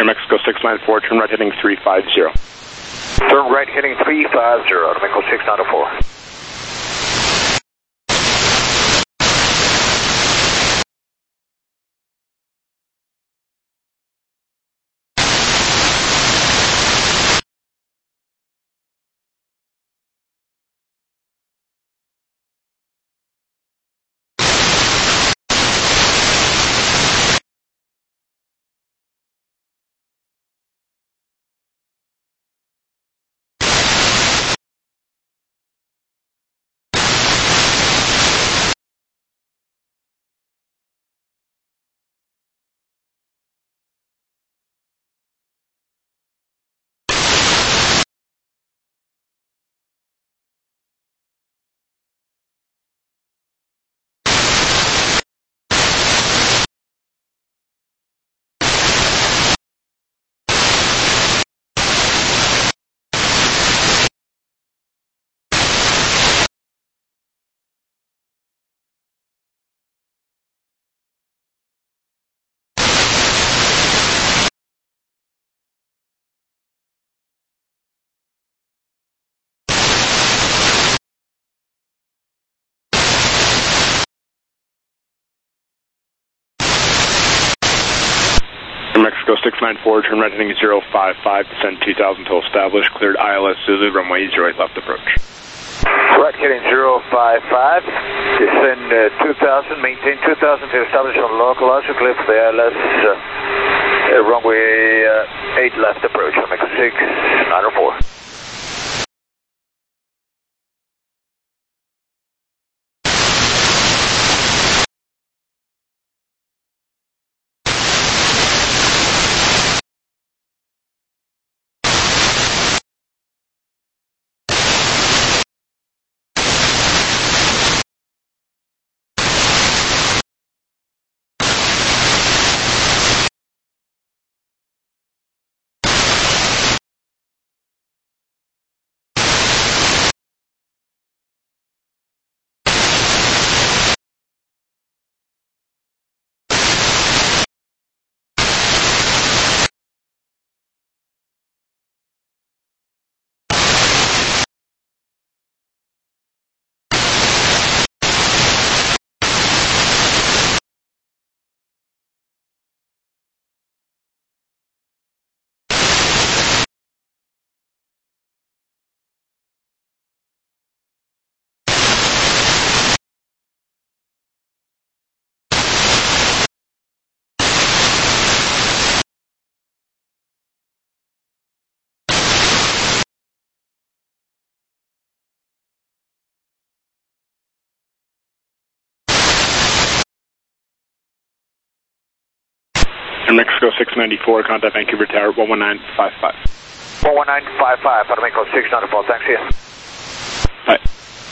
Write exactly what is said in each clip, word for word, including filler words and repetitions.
Air Mexico six nine four, turn right heading three five zero. Turn right heading three five zero, Mexico six nine four. Air Mexico six nine four, turn right heading zero five five, descend two thousand till established, cleared I L S Zulu, runway zero eight left approach. Right heading zero five five, descend uh, two thousand, maintain two thousand to establish on localizer, clear for the I L S, uh, uh, runway uh, eight left approach, Mexico six nine four. Air Mexico six ninety-four, contact Vancouver Tower one one nine five five. one one nine five five, Mexico six nine four, thanks here. Bye.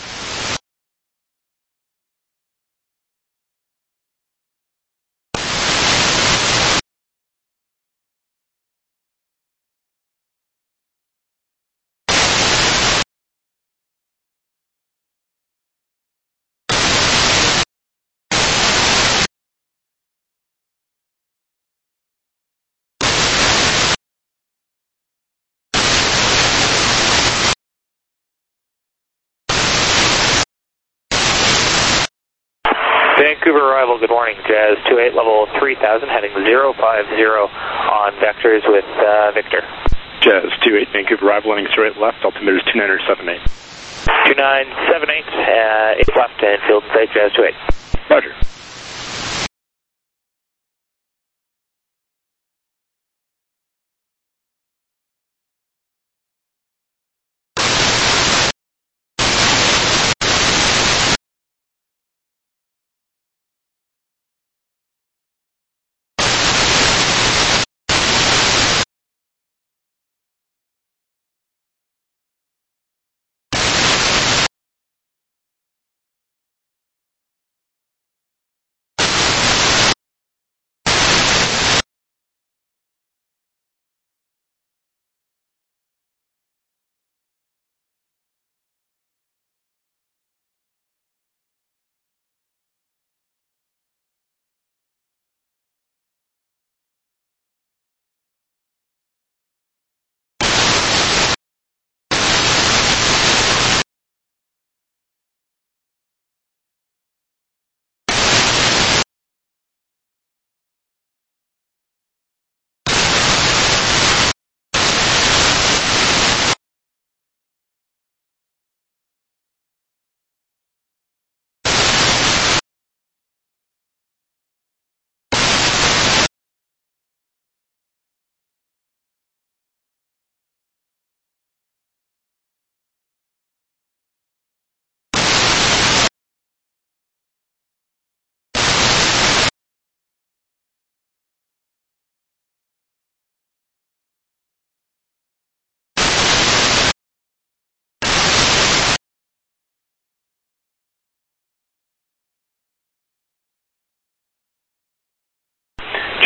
Vancouver arrival, good morning, Jazz two eight, level three thousand, heading zero five zero on vectors with uh, Victor. Jazz two eight, Vancouver arrival, landing zero eight left, altimeter is two nine seven eight. two nine seven eight, uh, eight left, and field and sight, Jazz two eight. Roger.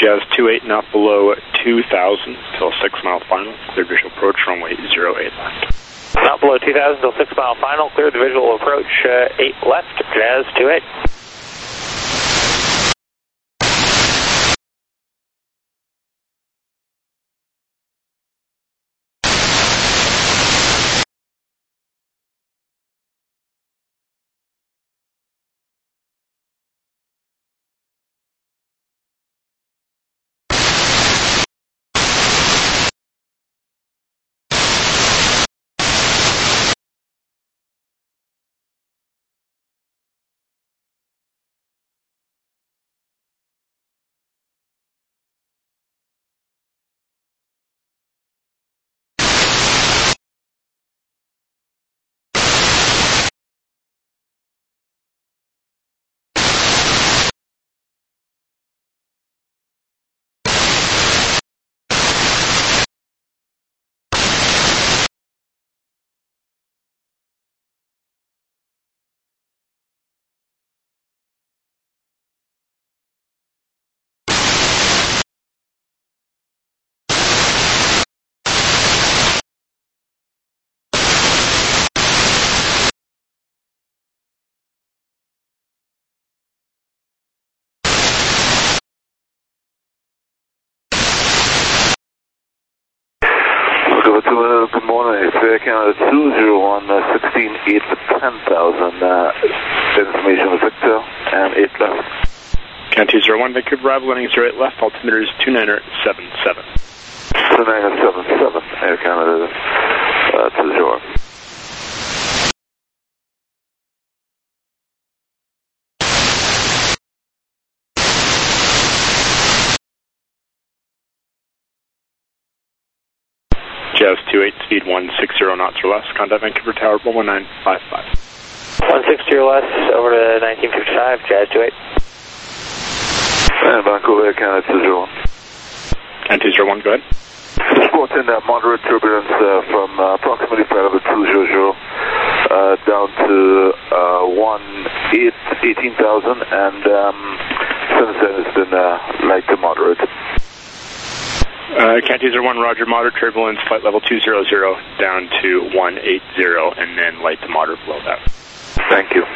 Jazz two eight, not below two thousand till six mile final. Clear visual approach, runway zero eight left. Not below two thousand till six mile final. Clear the visual approach, uh, eight left. Jazz two eight. Good morning, it's Air Canada two zero one, uh, sixteen eight for ten thousand, uh, information with Victor, and eight left. Count two zero one, Vancouver arrival, landing zero eight left, altimeter is two nine seven seven. two nine seven seven, Air Canada uh, two zero one. Jazz two eight, speed one six zero knots or less, contact Vancouver Tower one one nine five five. one sixty or less, over to nineteen fifty-five, Jazz two eight. And Vancouver, Air Canada two zero one. And two zero one, go ahead. Reporting uh, moderate turbulence uh, from uh, approximately flight level two hundred uh, down to uh, one eight, eighteen thousand, and um, since then it's been uh, light to moderate. Uh, Count two zero one, roger, moderate turbulence, flight level two hundred down to one eighty, and then light to moderate below that. Thank you.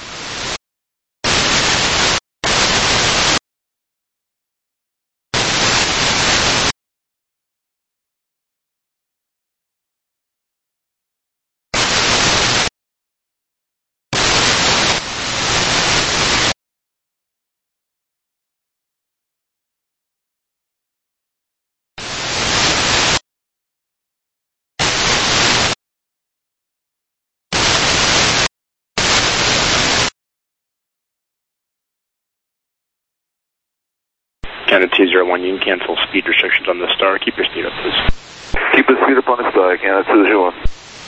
Canada two zero one, you can cancel speed restrictions on the Star. Keep your speed up, please. Keep the speed up on the Star, Canada two zero one.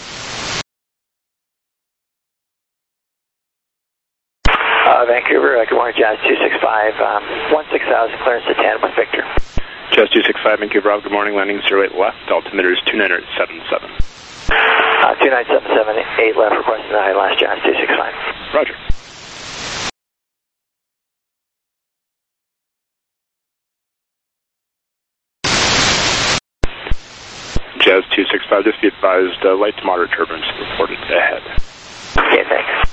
Uh, Vancouver, uh, good morning, Jazz two six five, um, one six thousand, clearance to ten with Victor. Jazz two six five, Vancouver, good morning, landing zero eight left, altimeter is two nine seven seven. Uh, two nine seven seven, eight left, requesting the high last Jazz two six five. Roger. Jazz two six five, just be advised, uh, light to moderate turbulence reported ahead. Okay, thanks.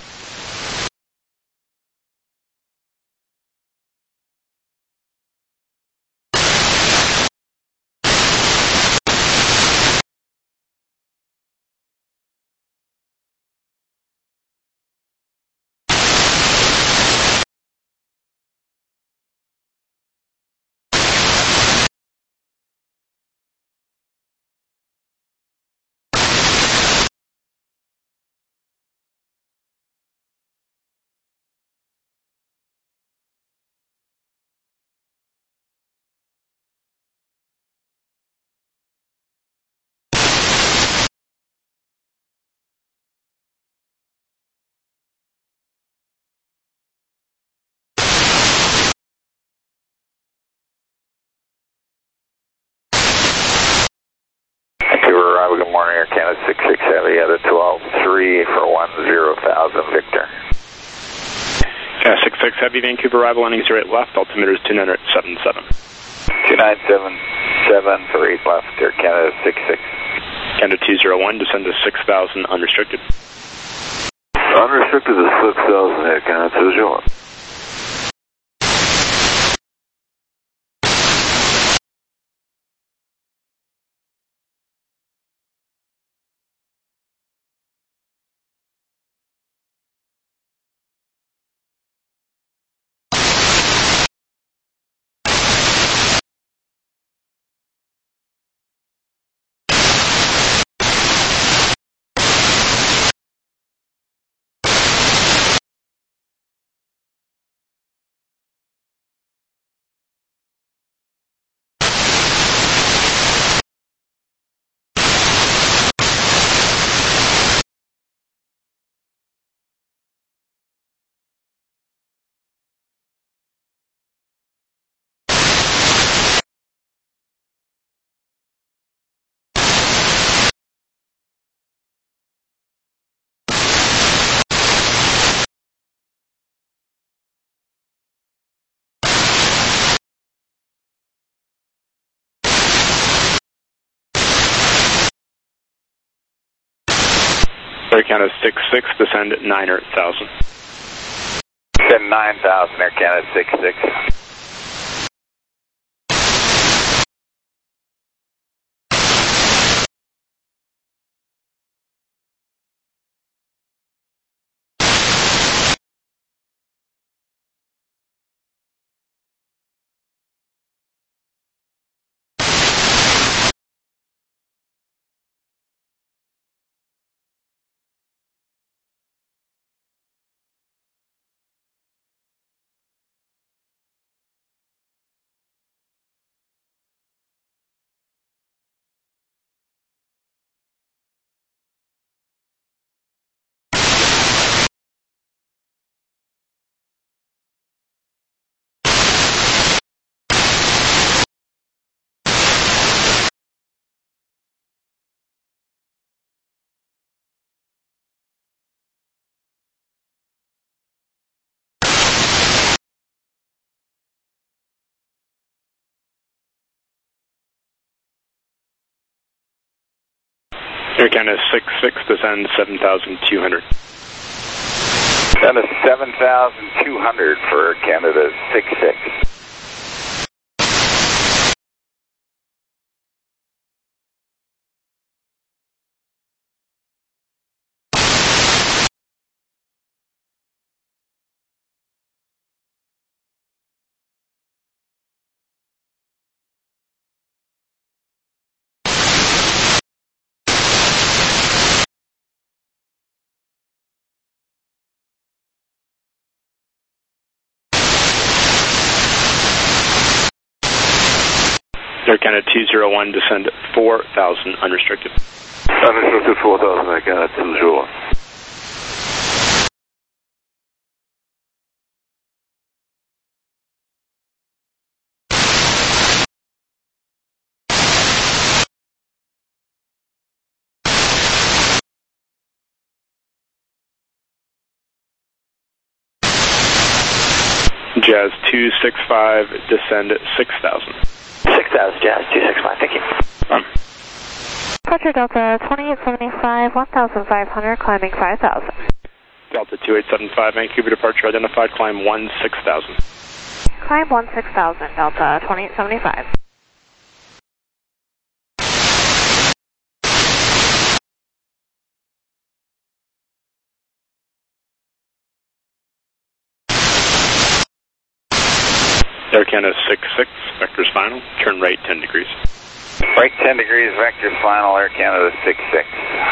Good morning, Air Canada six six Heavy at a twelve three for one zero thousand, Victor. Yeah, six six Heavy, Vancouver arrival, landing zero eight left, altimeter is two nine seven seven. two nine seven seven for eight left, Air Canada six six. Canada two zero one, descend to six thousand unrestricted. Unrestricted to six thousand, Air Canada two zero one. Air Canada six six, descend at nine thousand. Descend nine thousand, Air Canada six six. Air Canada six six, descend seven thousand two hundred. Descend to seven thousand two hundred for Air Canada six six. Air Canada two zero one, descend at four thousand unrestricted. Unrestricted four thousand, Air Canada two zero one. Jazz two six five, descend at six thousand. six thousand, Jazz two six five, thank you. Um, Departure Delta twenty-eight seventy-five, one thousand five hundred, climbing five thousand. Delta two eight seven five, Vancouver departure identified, climb one six thousand. Climb one six thousand, Delta twenty-eight seventy-five. Air Canada six six, vectors final, turn right ten degrees. Right ten degrees, vectors final, Air Canada six six.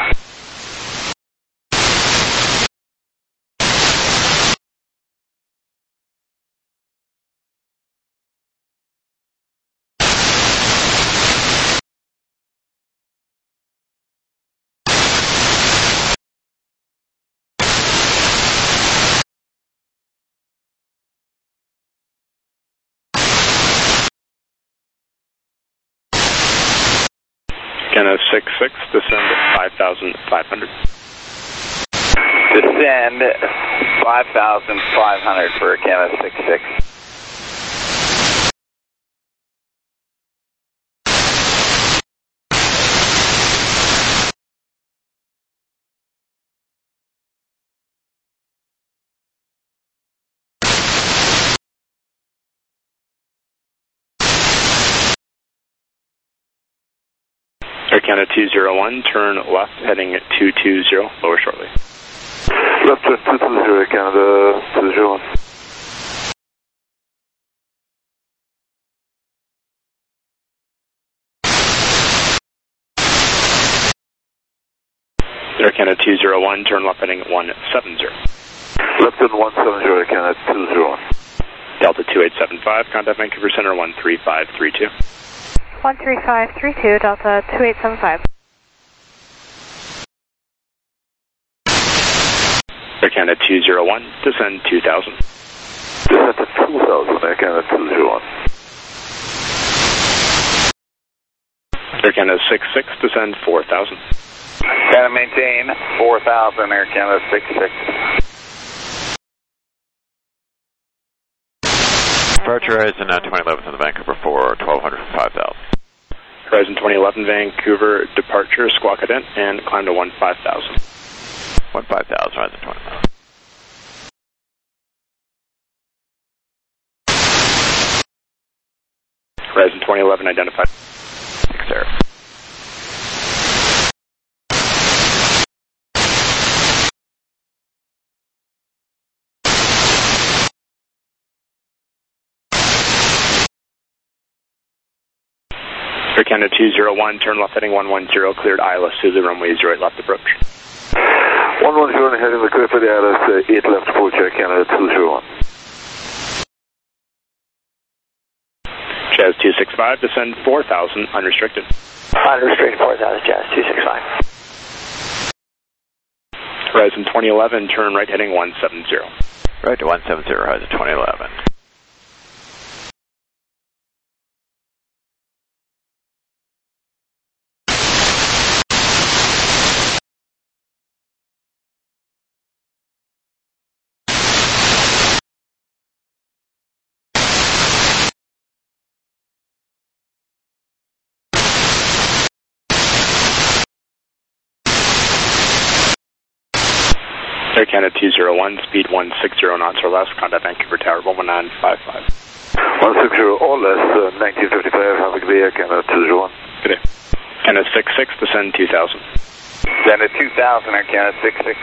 Canada six six, descend at five thousand five hundred. Descend five thousand five hundred for Canada six six. Canada two zero one, turn left heading two two zero, lower shortly. Left turn two two zero, Canada two zero one. Air Canada two zero one, turn left heading one seven zero. Left turn one seven zero, Canada two zero one. Delta two eight seven five, contact Vancouver Center one three five three two. one three five three two, Delta two eight seven five. Air Canada two zero one, descend two thousand. Descend to two thousand, Air Canada two zero one. Air Canada six six, descend four thousand. Canada maintain four thousand, Air Canada six six. Departure Horizon uh, twenty eleven from the Vancouver for twelve hundred for five thousand. Horizon twenty eleven, Vancouver departure, squawk ident, and climb to one five thousand. one five thousand, Horizon twenty eleven. Horizon twenty eleven identified. Six there. Air Canada two zero one, turn left heading one one zero, cleared I L S Zulu, runway zero eight left approach. one one zero heading the clear for the I L S uh, eight left approach, Air Canada two zero one. Jazz two six five, descend four thousand, unrestricted. Unrestricted four thousand, Jazz two six five. Horizon twenty eleven, turn right heading one seven zero. Right to one seven zero, Horizon twenty eleven. Air Canada two zero one, speed one six zero knots or less, contact Vancouver Tower one one nine five five. one six zero or less, uh, nineteen fifty-five, have a good day, Air Canada two zero one. Good day. Canada six six, descend two thousand. Descend to two thousand, Air Canada six six.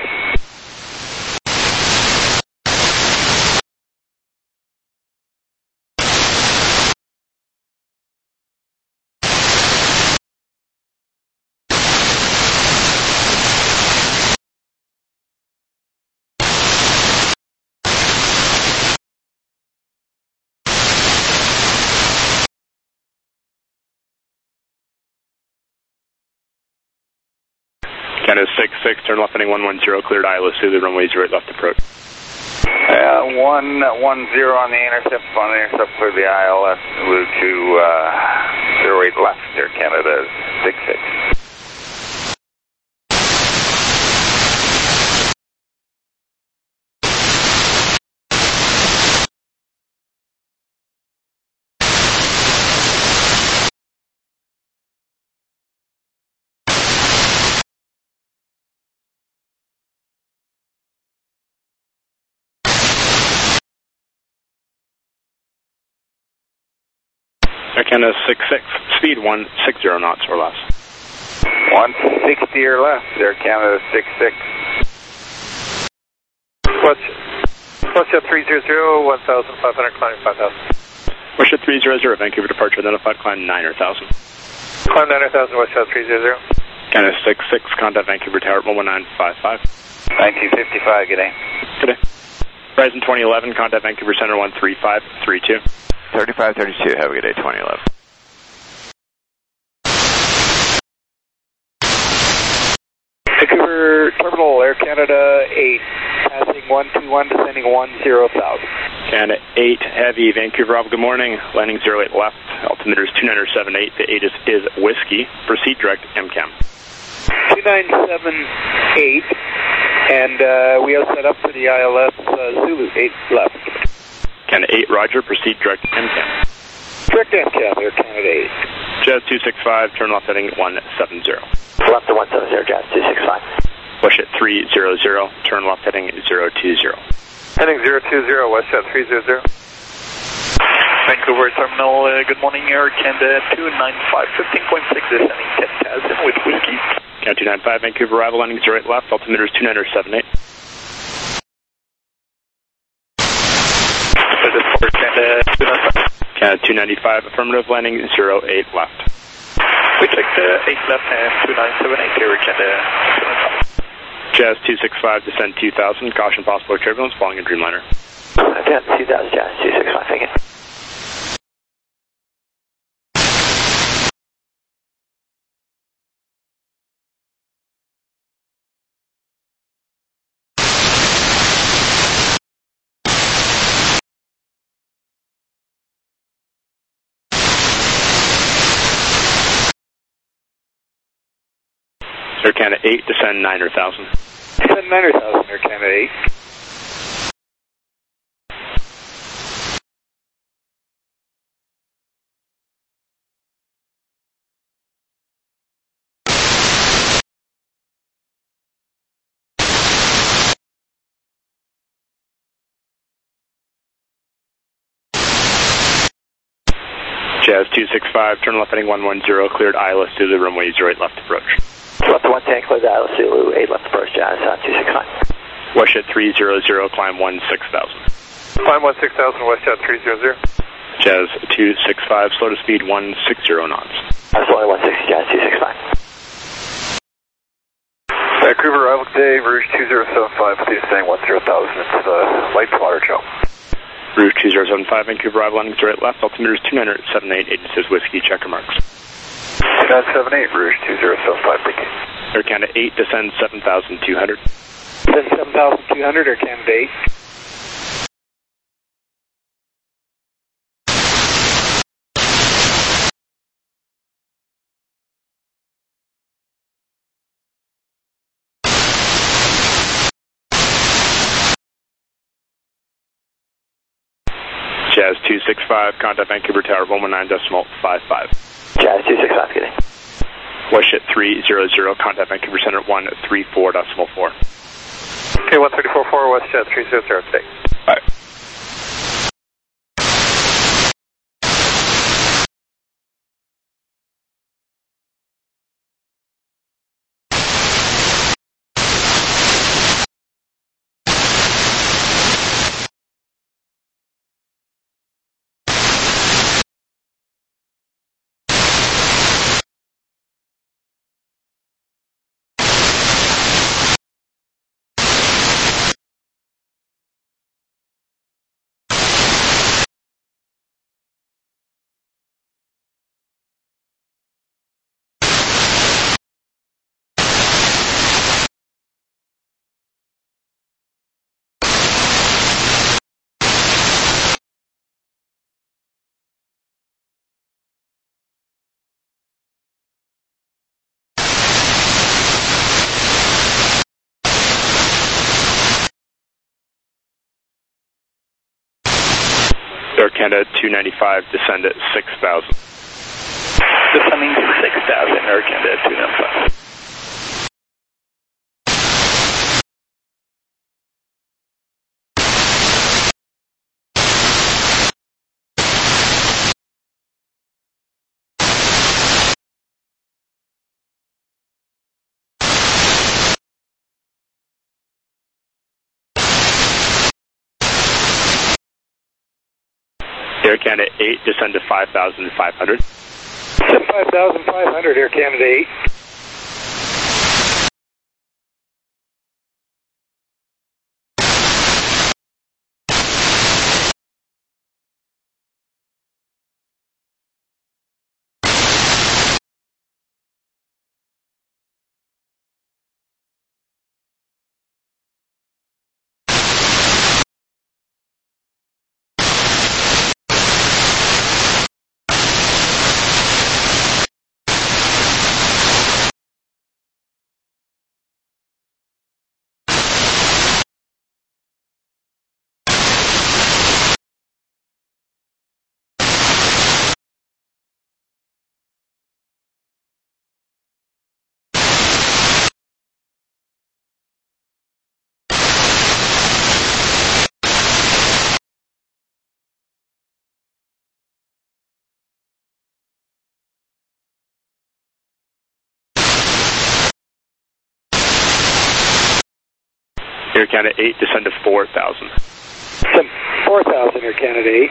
Canada six six, turn left heading one one zero, cleared I L S Zulu, runway zero eight left approach. Uh, one one zero on the intercept, on the intercept for the I L S Zulu to uh, zero eight left, Air Canada six six. Air Canada six six, speed one six zero knots or less. one sixty or less, Air Canada six six. What's What's three zero zero, one thousand five hundred, climbing five thousand. Westjet three zero zero, Vancouver departure identified, climb nine thousand. Climb nine thousand, Westjet three zero zero. Canada six six, contact Vancouver Tower one one nine five five. nineteen fifty-five, good day. Good day. Horizon twenty eleven, contact Vancouver Center one three five three two. thirty-five thirty-two, have a good day, twenty eleven. Vancouver Terminal, Air Canada eight, passing one two one, descending one zero thousand. Canada eight, heavy, Vancouver Alpha, good morning, landing zero eight left, altimeter is two nine seven eight, the eight is, is whiskey, proceed direct M CAM. two nine seven eight, and uh, we are set up for the I L S uh, Zulu, eight left. Canada eight, roger, proceed direct M CAM. Direct M CAM, Air Canada eight. Jazz two six five, turn left heading one seven zero. Left to one seven zero, Jazz two six five. Push it three zero zero, turn left heading zero two zero. Heading zero two zero, Westjet three zero zero. Vancouver Terminal, uh, good morning, Air Canada two nine five, fifteen point six, descending ten thousand with whiskey. Canada two nine five, Vancouver arrival, landing zero eight left, altimeter is two nine seven eight. Canada two nine five. Canada two ninety-five, affirmative, landing zero eight left. We check the eight left and two nine seven eight, Air Canada two nine five. Jazz two six five, descend two thousand, caution possible turbulence, following a Dreamliner. Again, two thousand, Jazz two six five, thank you. Air Canada eight, descend niner thousand. Descend niner thousand, Air Canada eight. Jazz two six five, turn left heading one one zero, cleared I L S Zulu, runway zero eight left approach. Left one ten, cleared I L S Zulu, eight left approach, Jazz uh, two six five. Westjet three zero zero, climb one six thousand. Climb one six thousand, Westjet three zero zero. Jazz two six five, slow to speed one sixty knots. That's only one sixty, Jazz two six five. Vancouver arrival today, Rouge two zero seven five, please staying one zero thousand into the light water show. Rouge two zero seven five, Vancouver arrival, landing zero eight left, altimeter is two nine seven eight, agency is whiskey, checker marks. two nine seven eight, Rouge two zero seven five, thank you. Air Canada eight, descend seven thousand two hundred. Descend seven thousand two hundred, Air Canada eight. Jazz two six five, contact Vancouver Tower one one nine decimal five five. Jazz two six five, getting. Westjet three zero zero, contact Vancouver Center one three four decimal four. Okay, one thirty four four, Westjet three zero zero, stay. Bye. Air Canada two ninety-five, descend at six thousand. Descending to six thousand, Air Canada two nine five. Air Canada eight, descend to five thousand five hundred. Descend five thousand five hundred, Air Canada eight. Air Canada eight, descend to four thousand. Some four thousand, Air Canada eight.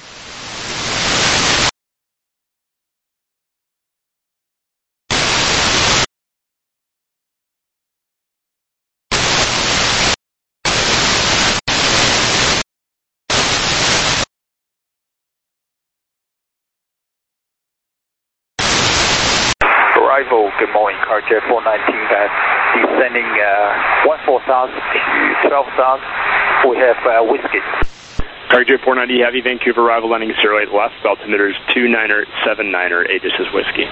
Arrival, good morning, Carjet four nineteen, uh, descending uh, one four thousand to twelve thousand. We have uh, whiskey. Carjet four ninety Heavy, Vancouver arrival landing zero eight left, altimeter is two niner seven niner, Aegis is whiskey.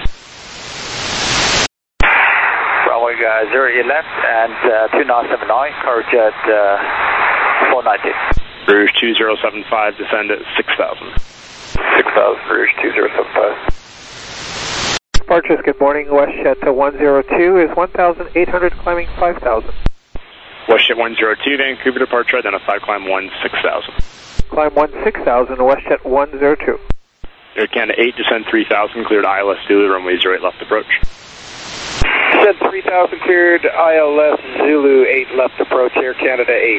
Runway uh, zero eight left and uh, two nine seven nine, Carjet uh, four ninety. Rouge two zero seven five, descend at six thousand. six thousand, Rouge two zero seven five. Departures, good morning. WestJet uh, one zero two is one thousand eight hundred, climbing five thousand. WestJet one zero two, Vancouver departure, identified climb one six thousand. Climb one six thousand, WestJet one zero two. Air Canada eight, descend three thousand, cleared I L S Zulu, runway zero eight left approach. Descend three thousand, cleared I L S Zulu eight left approach, Air Canada eight.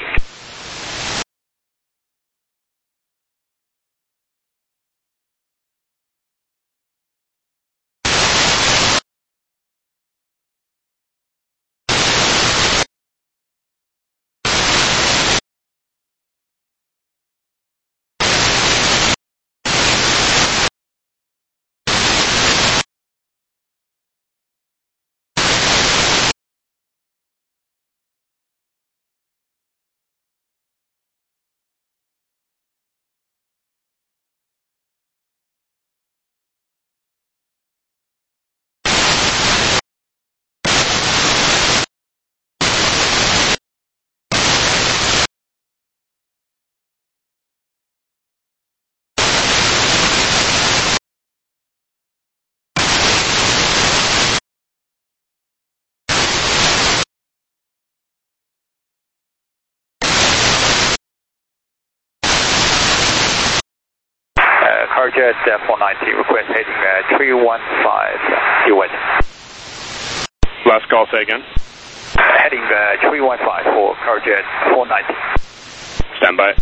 Carjet uh, four ninety, request heading uh, three one five, U S. Last call, say again. Uh, heading uh, three one five for Carjet four ninety. Stand by.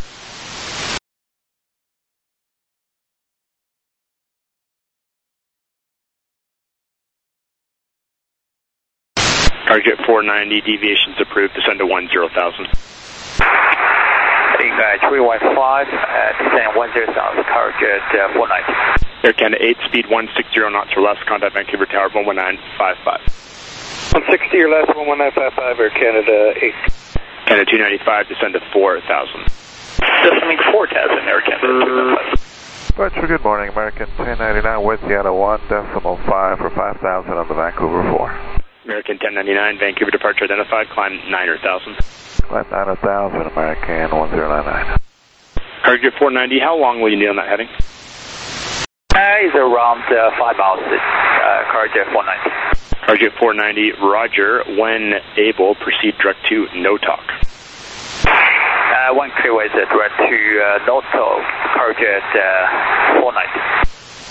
Carjet four ninety, deviations approved, descend to one zero thousand. Heading uh, three one five, uh, descend one zero thousand, Carjet uh, four ninety. Air Canada eight, speed one six zero knots or less, contact Vancouver Tower one one nine five five. one sixty or less, one one nine five five, Air Canada eight. Canada two ninety-five, descend to four thousand. Descending four thousand, Air Canada two ninety-five. Departure, good morning, American ten ninety-nine with Seattle one decimal five for five thousand on the Vancouver four. American ten ninety-nine, Vancouver departure identified, climb niner thousand. Climb niner thousand, American one zero nine nine. Carjet four ninety, how long will you need on that heading? Uh, it's around uh, five hours, uh, Carjet four ninety. Carjet four ninety, roger. When able, proceed direct to no talk. Uh, one clear is uh, direct to uh, no talk, Carjet uh, four ninety.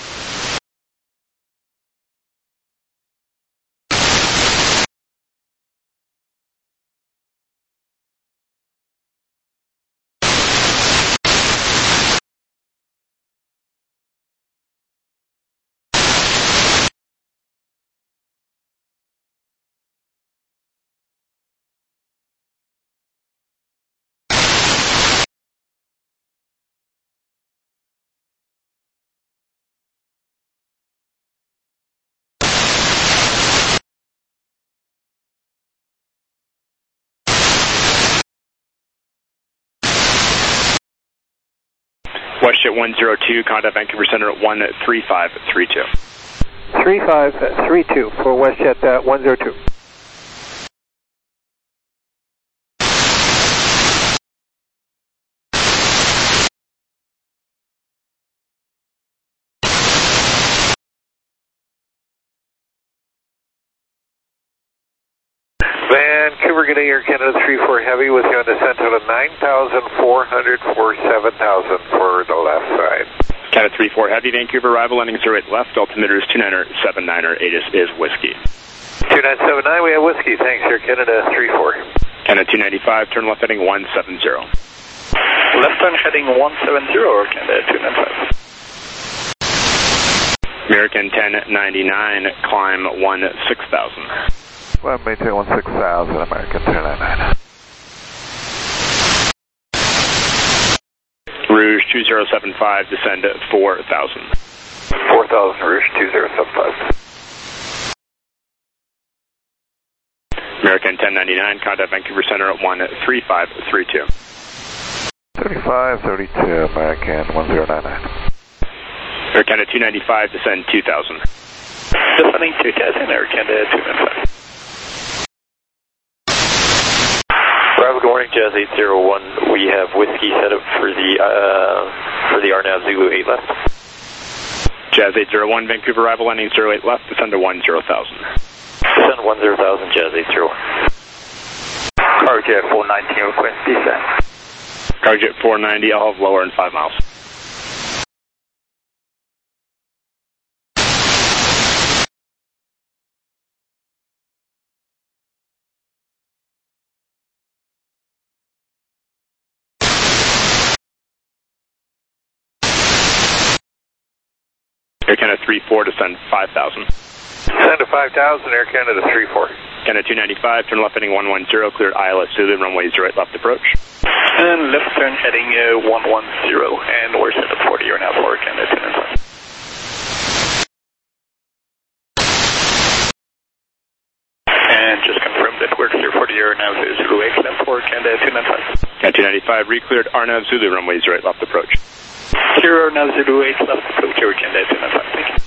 WestJet one zero two, contact Vancouver Center at one three five three two. three five three two for WestJet uh, one zero two. Vancouver, good day, Air Canada three four Heavy with you on descent to nine thousand four hundred for seven thousand for the left side. Canada three four Heavy, Vancouver arrival, landing zero eight left, altimeter is two niner seven niner, Aegis is whiskey. two nine seven nine, we have whiskey, thanks, Air Canada three four. Canada two ninety-five, turn left heading one seven zero. Left turn heading one seven zero, Canada two ninety-five. American ten ninety-nine, climb one six thousand. Well, maintain one six thousand, American ten ninety-nine. Rouge two zero seven five, descend four thousand. four thousand, Rouge two zero seven five. American ten ninety-nine, contact Vancouver Center at one three five three two. thirty-five thirty-two, American one zero nine nine. Air Canada two ninety-five, descend two thousand. Descending two thousand, Air Canada two ninety-five. Bravo, good morning, Jazz eight zero one. We have whiskey set up for the uh, for the R N A V Zulu eight left. Jazz eight zero one, Vancouver arrival landing zero eight left, descend to one zero thousand. Descend one zero thousand, Jazz eight zero one. Carjet four nineteen, request descent. Carjet four ninety, I'll have lower in five miles. Air Canada three four, descend five thousand. Descend to five thousand, Air Canada three four. Canada two ninety-five, turn left heading one one zero, cleared I L S Zulu, runway zero eight left approach. And left turn heading uh, one one zero, and we're set up for the R N A V for Canada two ninety-five. And just confirm that we're clear for the R N A V Zulu eight left for Canada two ninety-five. Canada two ninety-five, re-cleared R N A V Zulu, runway zero eight left approach. Clear R N A V Zulu eight left approach, Air Canada two ninety-five, thank you.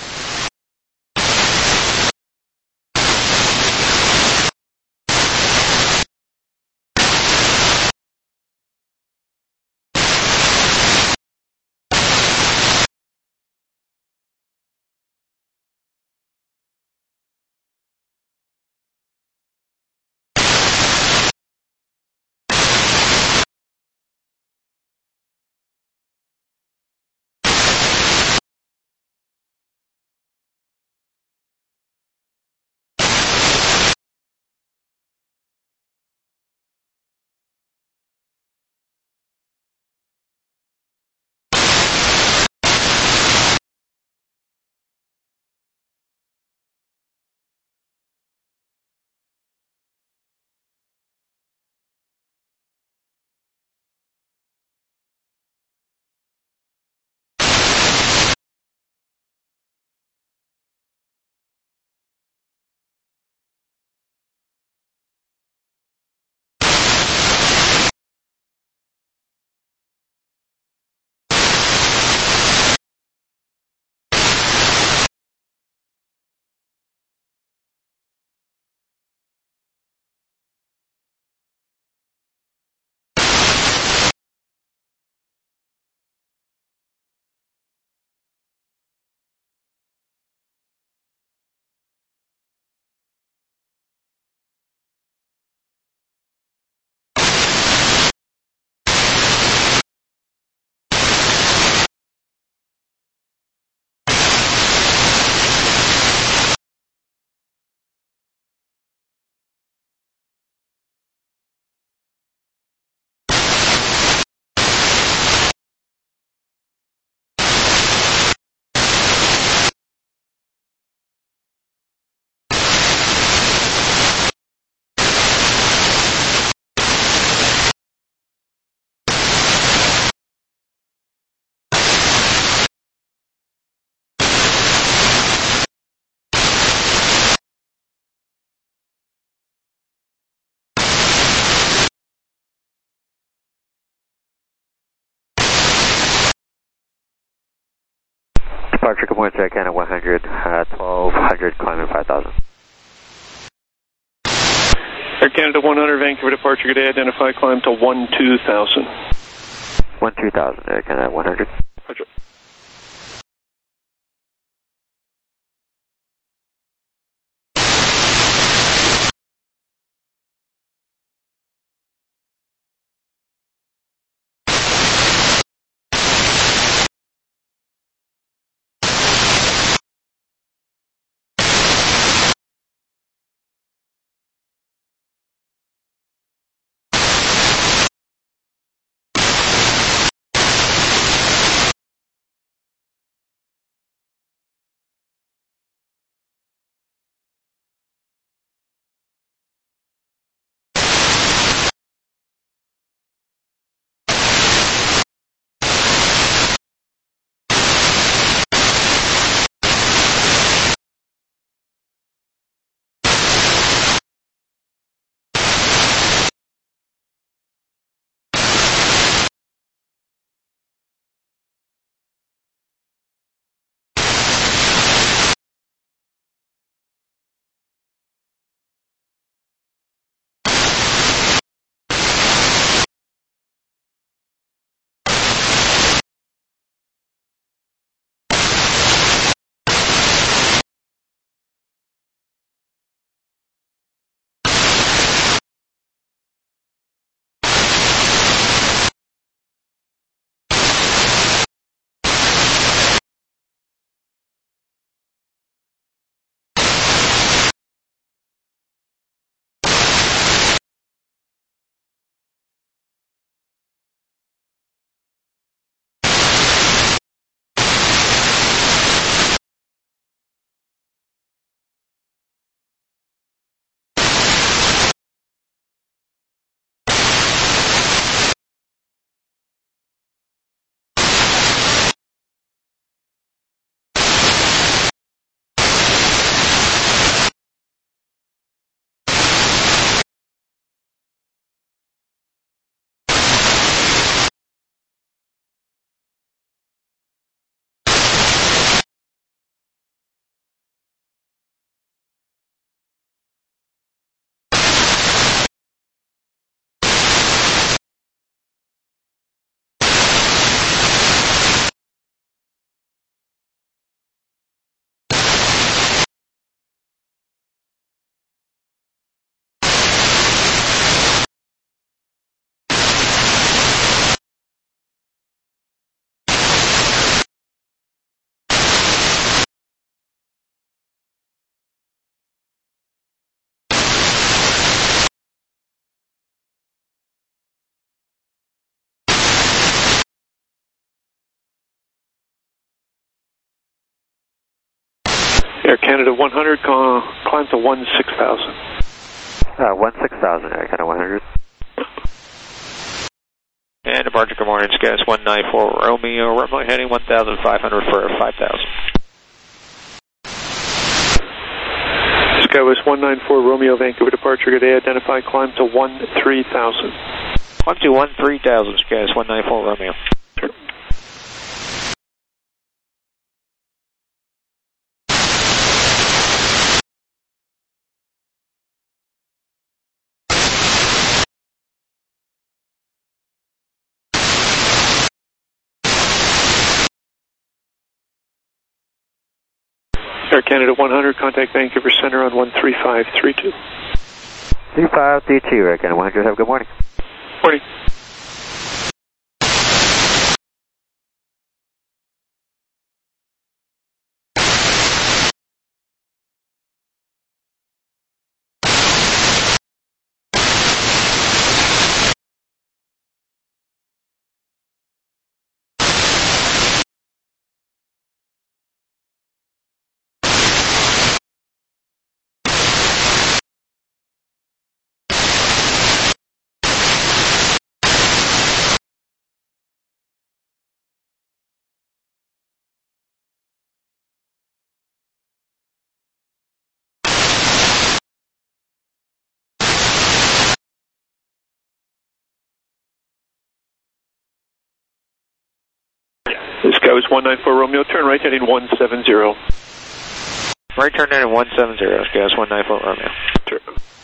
Departure, good morning, Air Canada one hundred, uh, twelve hundred, climbing five thousand. Air Canada one hundred, Vancouver departure, good day, identify, climb to one two thousand. one two thousand, Air Canada one hundred. Roger. Air Canada one hundred, uh, climb to one six thousand. Uh, one six thousand, Air Canada one hundred. And departure, good morning, Sky one nine four Romeo, runway heading one thousand five hundred for five thousand. Skywest one nine four Romeo, Vancouver departure, good day, identify, climb to one three thousand. Climb to one three thousand, Skywest one nine four Romeo. Sure. Air Canada one hundred, contact Vancouver Center on one three five three two. three five three two, Air Canada one hundred, have a good morning. Morning. Skywest one nine four Romeo, turn right heading one seven zero. Right turn heading one seven zero, Skywest one nine four Romeo. Sure.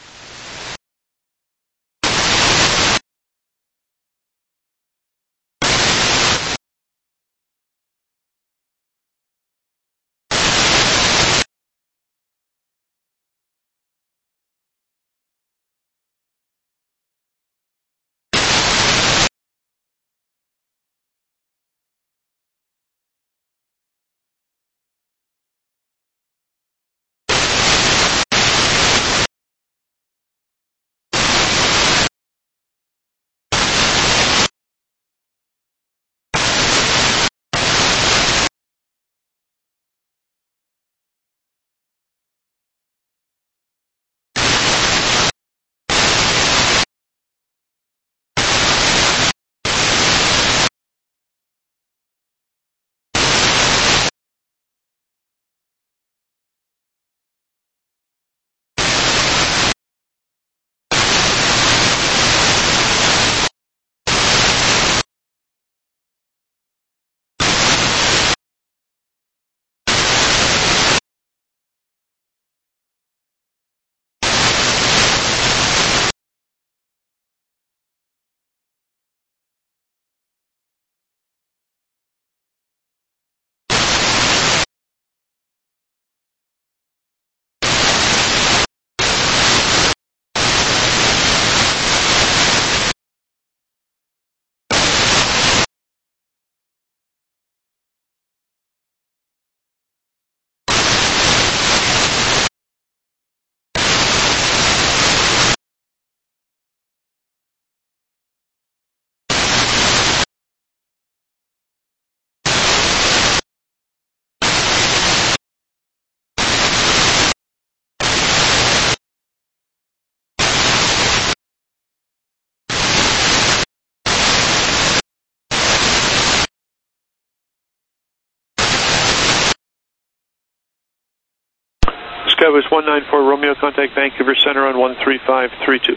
Skywest one nine four Romeo, contact Vancouver Center on one three five three two.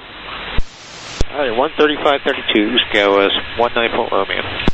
All right, one thirty-five thirty-two, Skywest one nine four Romeo.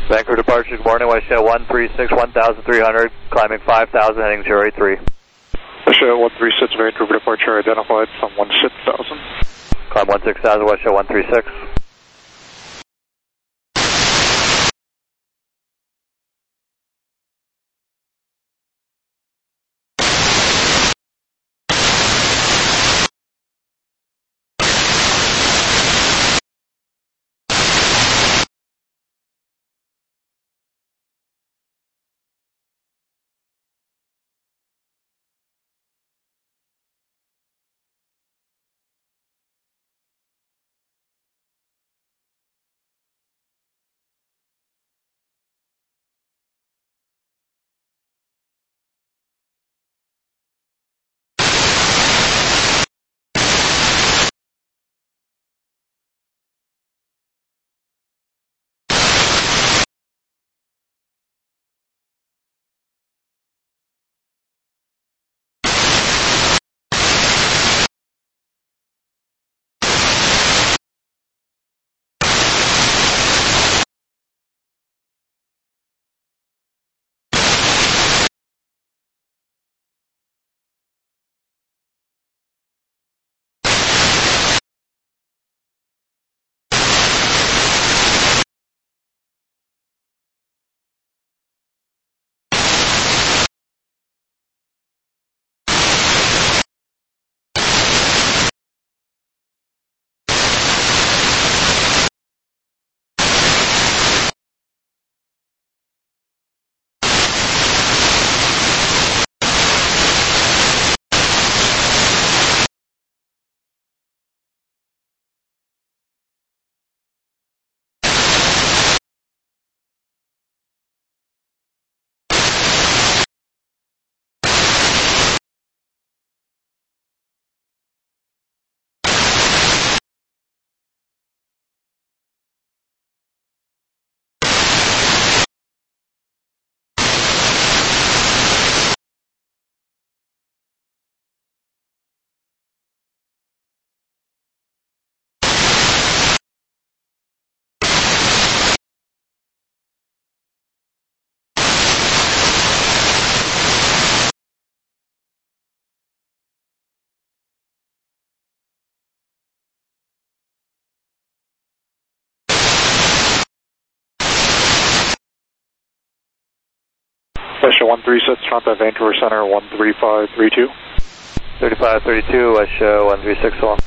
Vancouver departure, good morning, West Shell one three six, one thousand three hundred, climbing five thousand, heading zero eight three. West Shell one three six, Vancouver departure identified from one six thousand. Climb one six thousand, West Shell one three six. West Shell one three six, front at Vancouver Center one three five three two. thirty-five thirty-two, West Shell one three six one.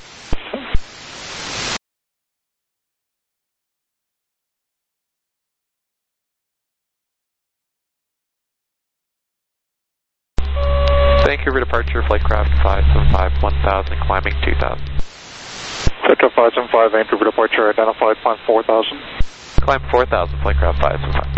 Vancouver departure, flight craft five seven five, one thousand, climbing two thousand. Victor five seven five, Vancouver departure identified, climb four thousand. Climb four thousand, flight craft five seven five.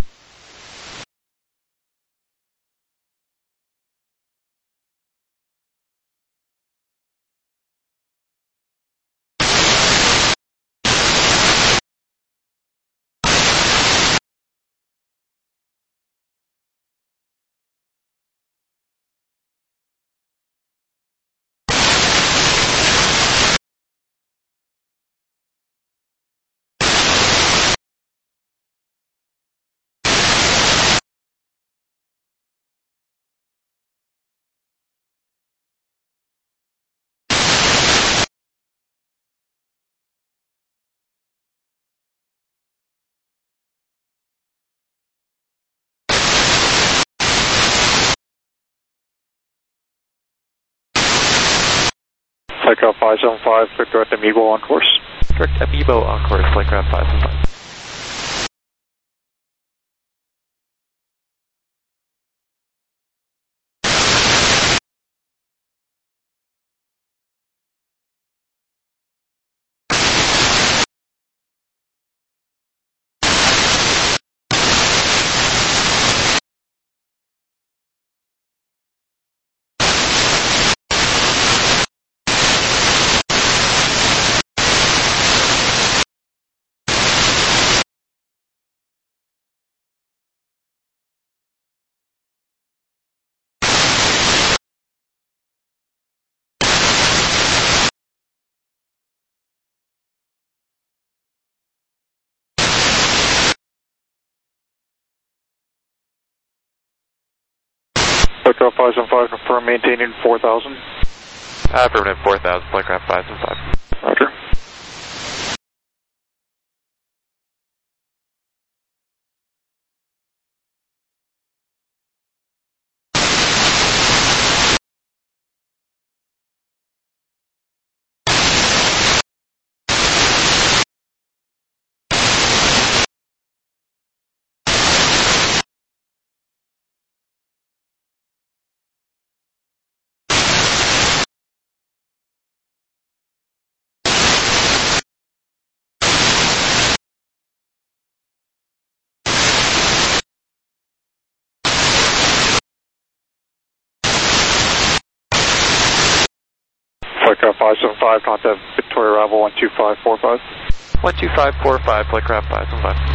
Flightcraft five seven five, direct Amiibo on course. Direct Amiibo on course, Flightcraft five seven five. Flightcraft five seven five, confirm maintaining four thousand. Affirmative, four thousand, Flightcraft five seven five. Roger. Flightcraft five seven five, contact Victoria Arrival one two five four five. one two five four five, Flightcraft five seven five.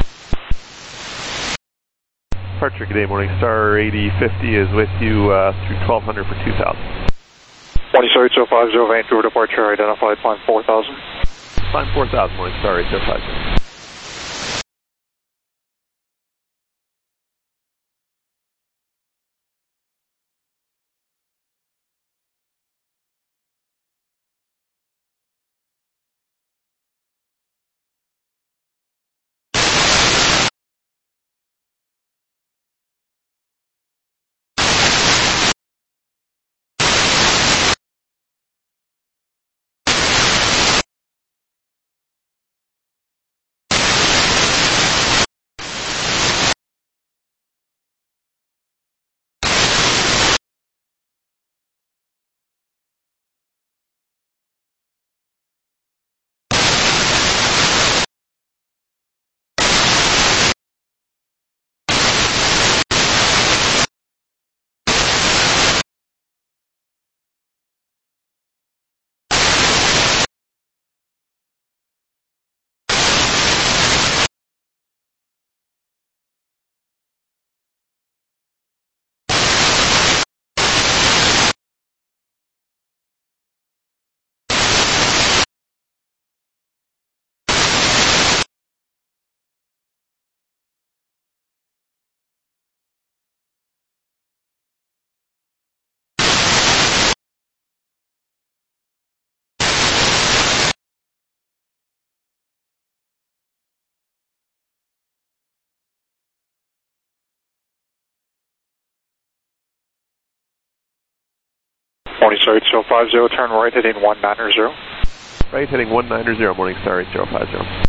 Departure, good day, Morning Star eighty fifty is with you uh, through twelve hundred for two thousand. one zero eight zero five zero, Vancouver departure, identified, climb four thousand. Climb four thousand, Morning Star eight zero five zero. one zero eight zero five zero, turn right heading one nine zero. Right heading one nine zero, Morning Star eight zero five zero.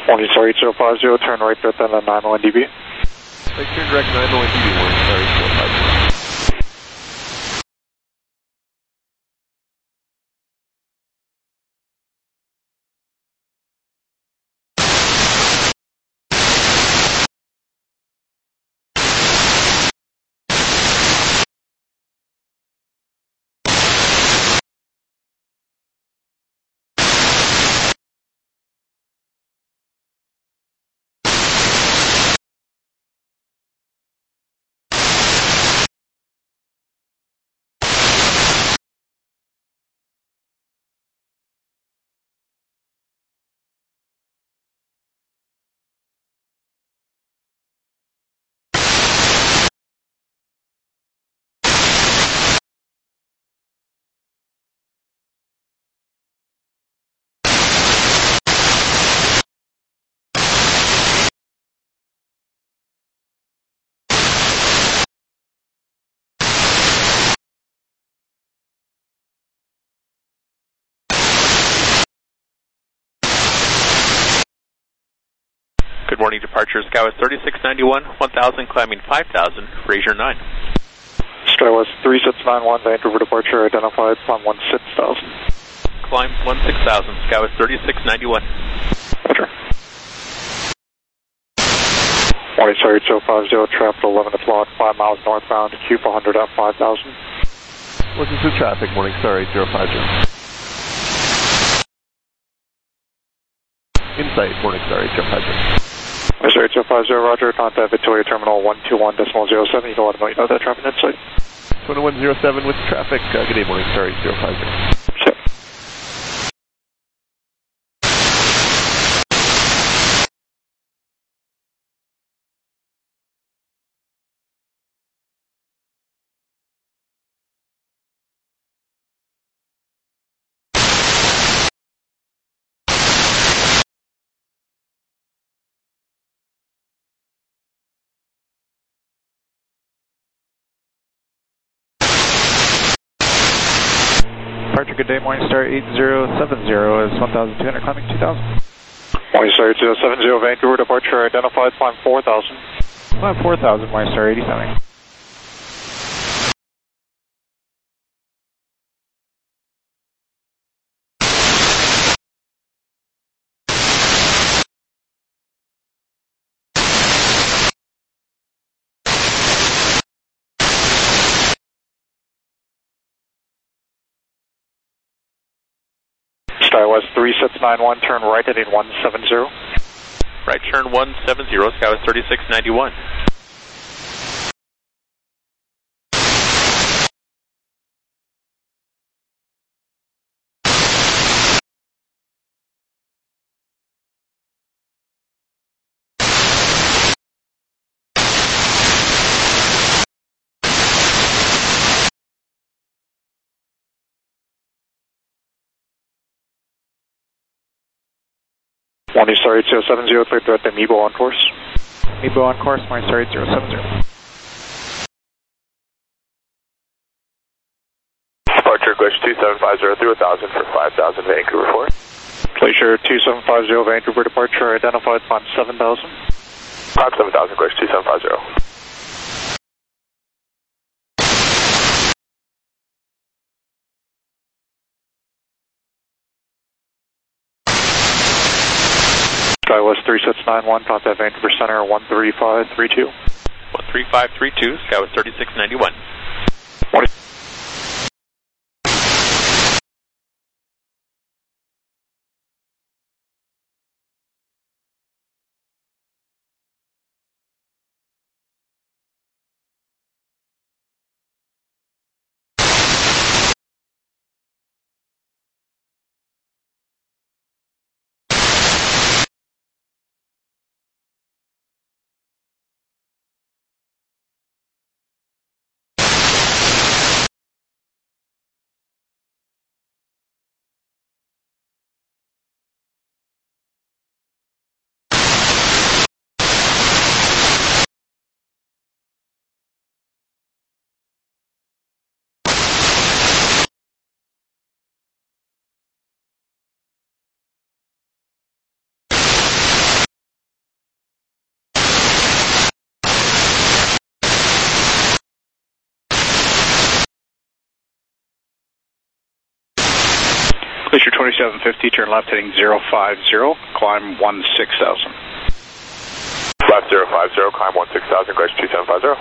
Morning, sorry, eight zero five zero, turn right there, then nine one D B. Right turn direct nine one D B, morning, sorry, eight zero five zero. Good morning, departure SkyWest thirty-six ninety-one, one thousand, climbing five thousand, Fraser nine. SkyWest three six nine one, Vancouver departure identified, climb one six thousand. Climb one six thousand, SkyWest thirty-six ninety-one. Roger. Morning, sorry, eight zero five zero, traffic eleven o'clock, five miles northbound, Q four hundred at five thousand. Looking through traffic, morning, sorry, eight zero five zero. Insight, morning, sorry, eight zero five zero. Sorry, eight zero five zero, roger, contact Victoria Terminal one two one decimal zero seven, you can let them know you know that traffic insight. two one zero seven with traffic, uh, good day, morning, sorry, eight zero five zero. Sure. Departure, good day, Morningstar eight zero seven zero is one thousand two hundred, climbing two thousand. Morningstar eight zero seven zero, Vancouver departure identified, climb four thousand. Climb four thousand, Morningstar eighty-seven. SkyWest three six nine one, turn right heading one seven zero. Right turn one seven zero, SkyWest thirty-six ninety-one. Morningstar eight zero seven zero, clear direct Amiibo on course. Amiibo on course, Morningstar eight zero seven zero. Departure request two seven five zero through one thousand for five thousand, Vancouver four. Glacier two seven five zero, Vancouver departure identified, climb seven thousand. Climb seven thousand, Glacier two seven five zero. SkyWest three six nine one, contact Vancouver Center one three five three two. one three five three two, SkyWest thirty-six ninety-one. Morning. Glacier twenty-seven fifty, turn left heading zero five zero, climb one six thousand. Left zero five zero, climb one six thousand, Glacier two seven five zero.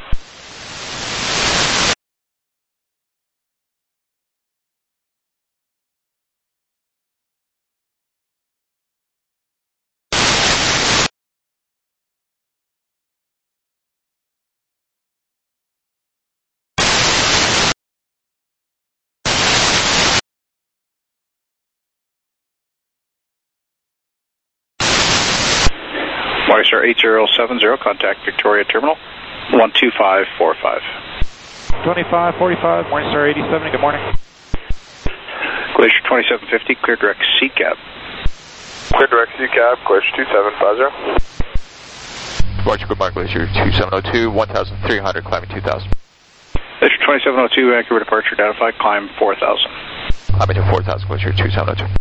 Morningstar eight zero seven zero, contact Victoria Terminal, one two five four five. twenty-five forty-five, Morningstar eighty seventy, good morning. Glacier twenty-seven fifty, clear direct C CAB. Clear direct C CAB, Glacier two seven five zero. Departure, good morning, Glacier two seven zero two, one thousand three hundred, climbing two thousand. Glacier twenty-seven oh two, Vancouver departure identified, climb four thousand. Climbing to four thousand, Glacier two seven zero two.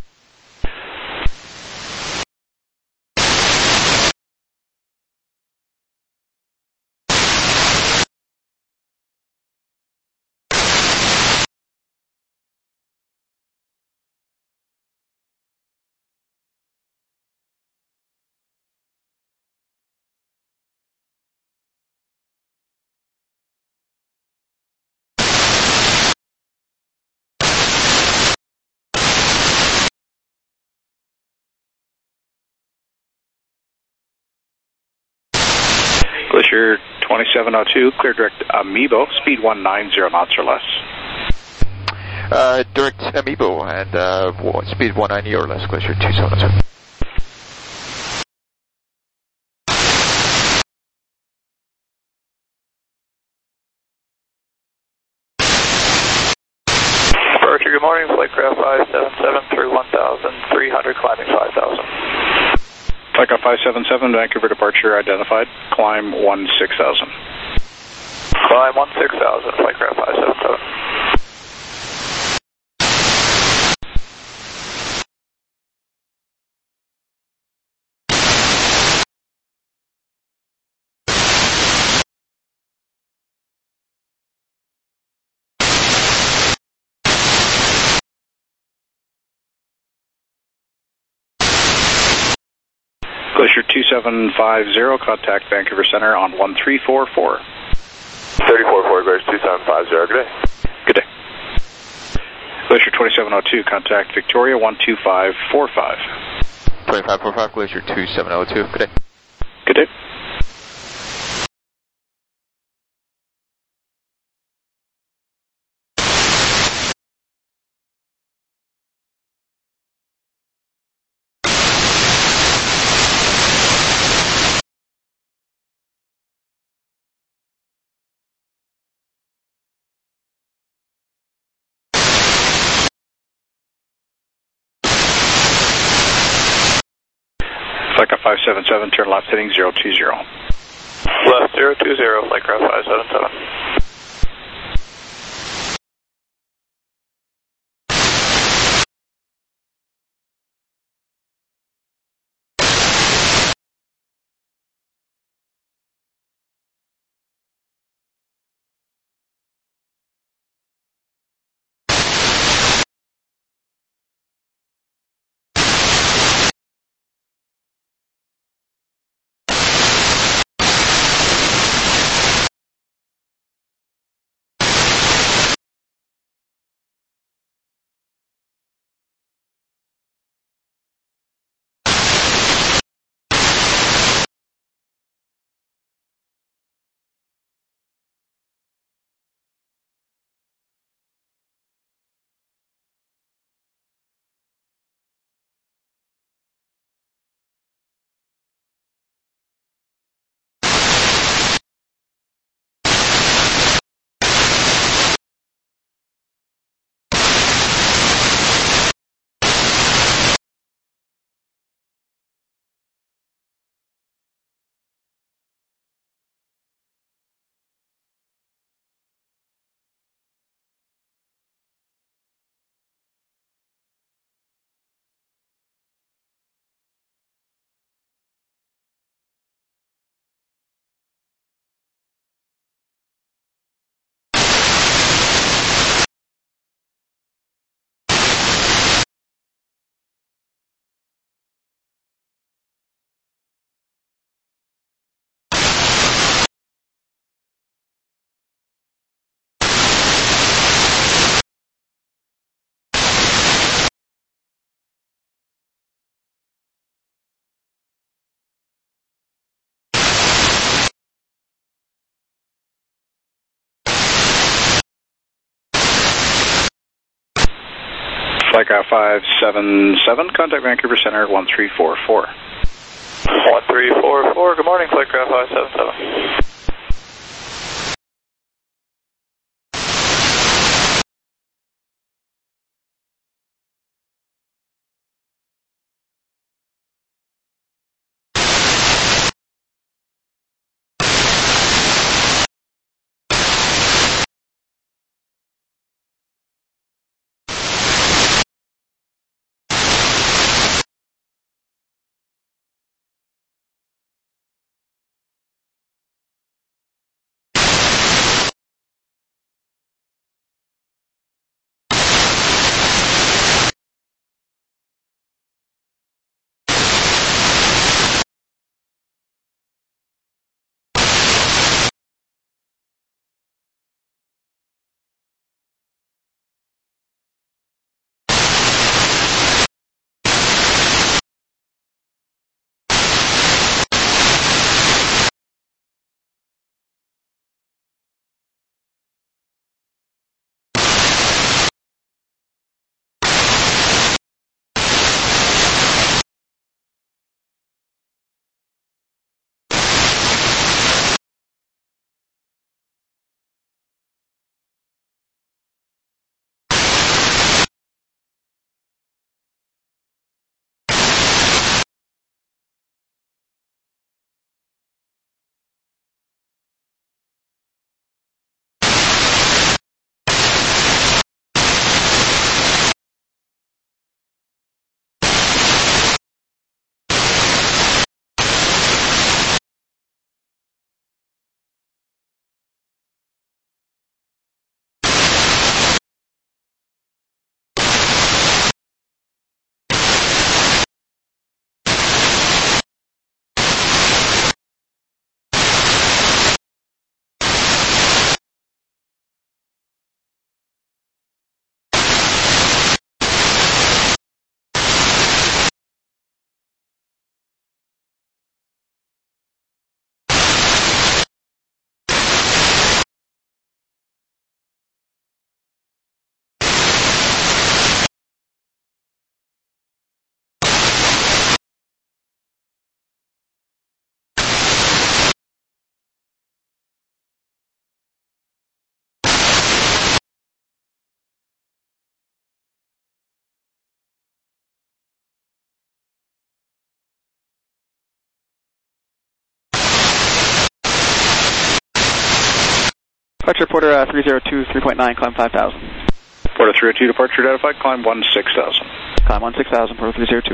Glacier twenty-seven oh two, clear direct Amiibo, speed one nine zero knots or less. Uh, direct Amiibo and uh, speed one ninety or less, Glacier two seven zero two. Departure, good morning, Flightcraft five seven seven through one thousand three hundred, climbing five thousand. Flightcraft five seven seven, Vancouver departure identified, climb one six thousand. Climb one six thousand, Flightcraft five seven seven. Glacier two seven five zero, contact Vancouver Center on one three four four. thirty-four four, Glacier two seven five zero, good day. Good day. Glacier twenty-seven oh two, contact Victoria one two five four five. twenty-five forty-five, Glacier two seven zero two, good day. Good day. Flightcraft five seven seven, turn left heading zero two zero. Left zero two zero, Flightcraft five seven seven. Flightcraft five seven seven, contact Vancouver Center one three four four. one three four four, good morning, Flightcraft five seven seven. Departure Porter uh, three zero two, three point nine, climb five thousand. Porter three oh two, departure identified, climb one six thousand. Climb one six thousand, Porter three zero two.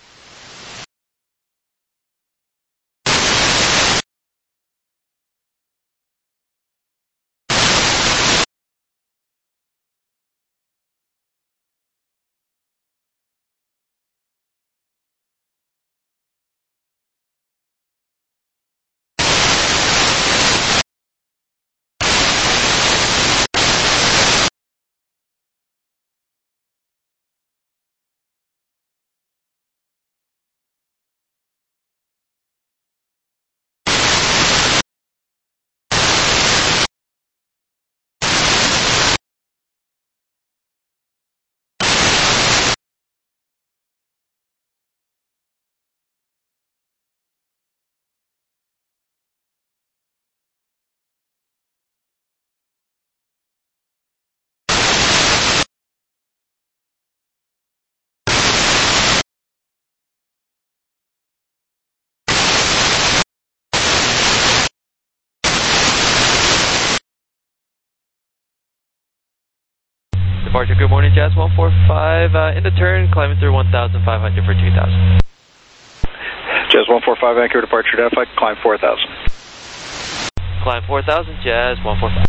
Departure, good morning, Jazz one four five, uh, in the turn, climbing through one thousand five hundred for two thousand. Jazz one four five, Vancouver, departure identified, climb four thousand. Climb four thousand, Jazz one four five.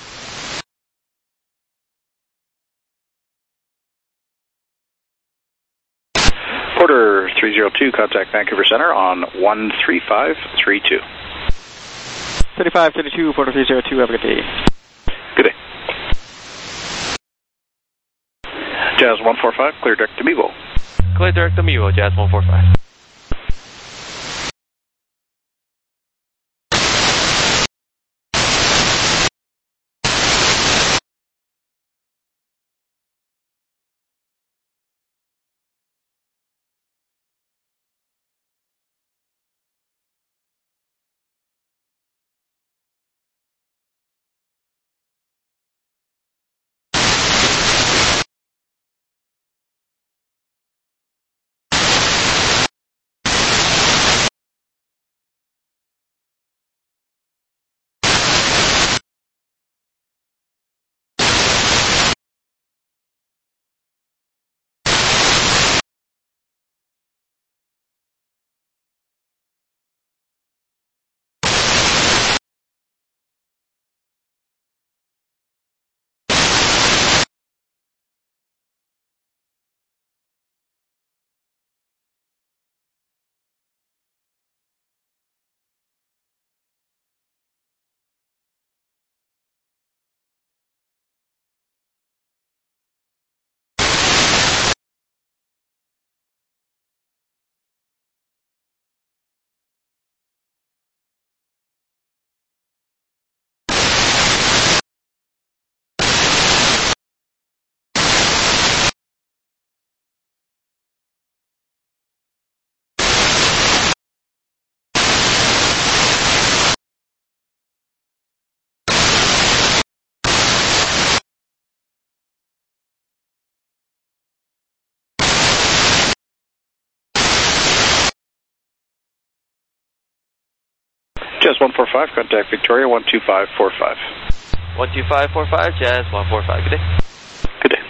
Porter three zero two, contact Vancouver Center on one three five three two. thirty-five thirty-two, Porter three zero two, have a good day. Good day. Jazz one four five, clear direct to Mevo. Clear direct to Mevo, Jazz one four five. Jazz one four five, contact Victoria one two five four five. one two five four five, Jazz one four five, good day. Good day.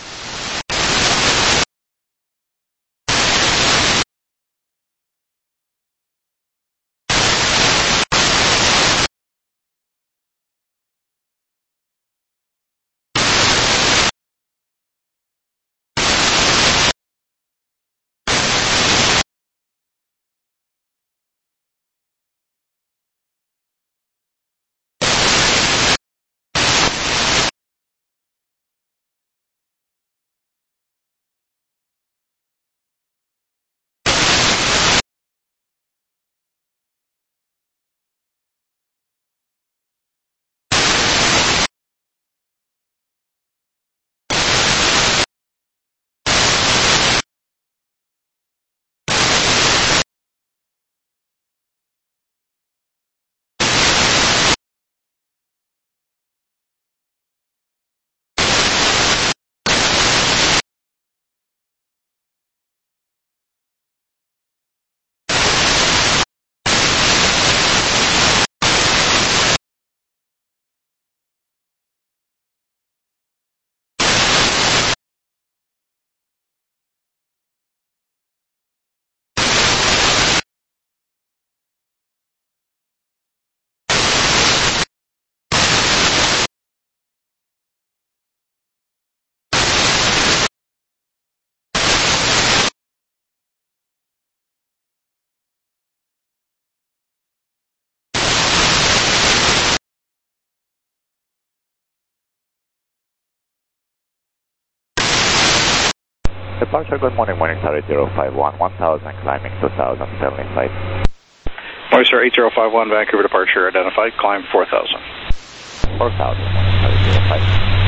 Departure, good morning, morning star eight zero five one, one thousand, climbing two thousand, seventy flight. Morning star eight zero five one, Vancouver departure identified, climb four thousand. four thousand, morning star eight zero five.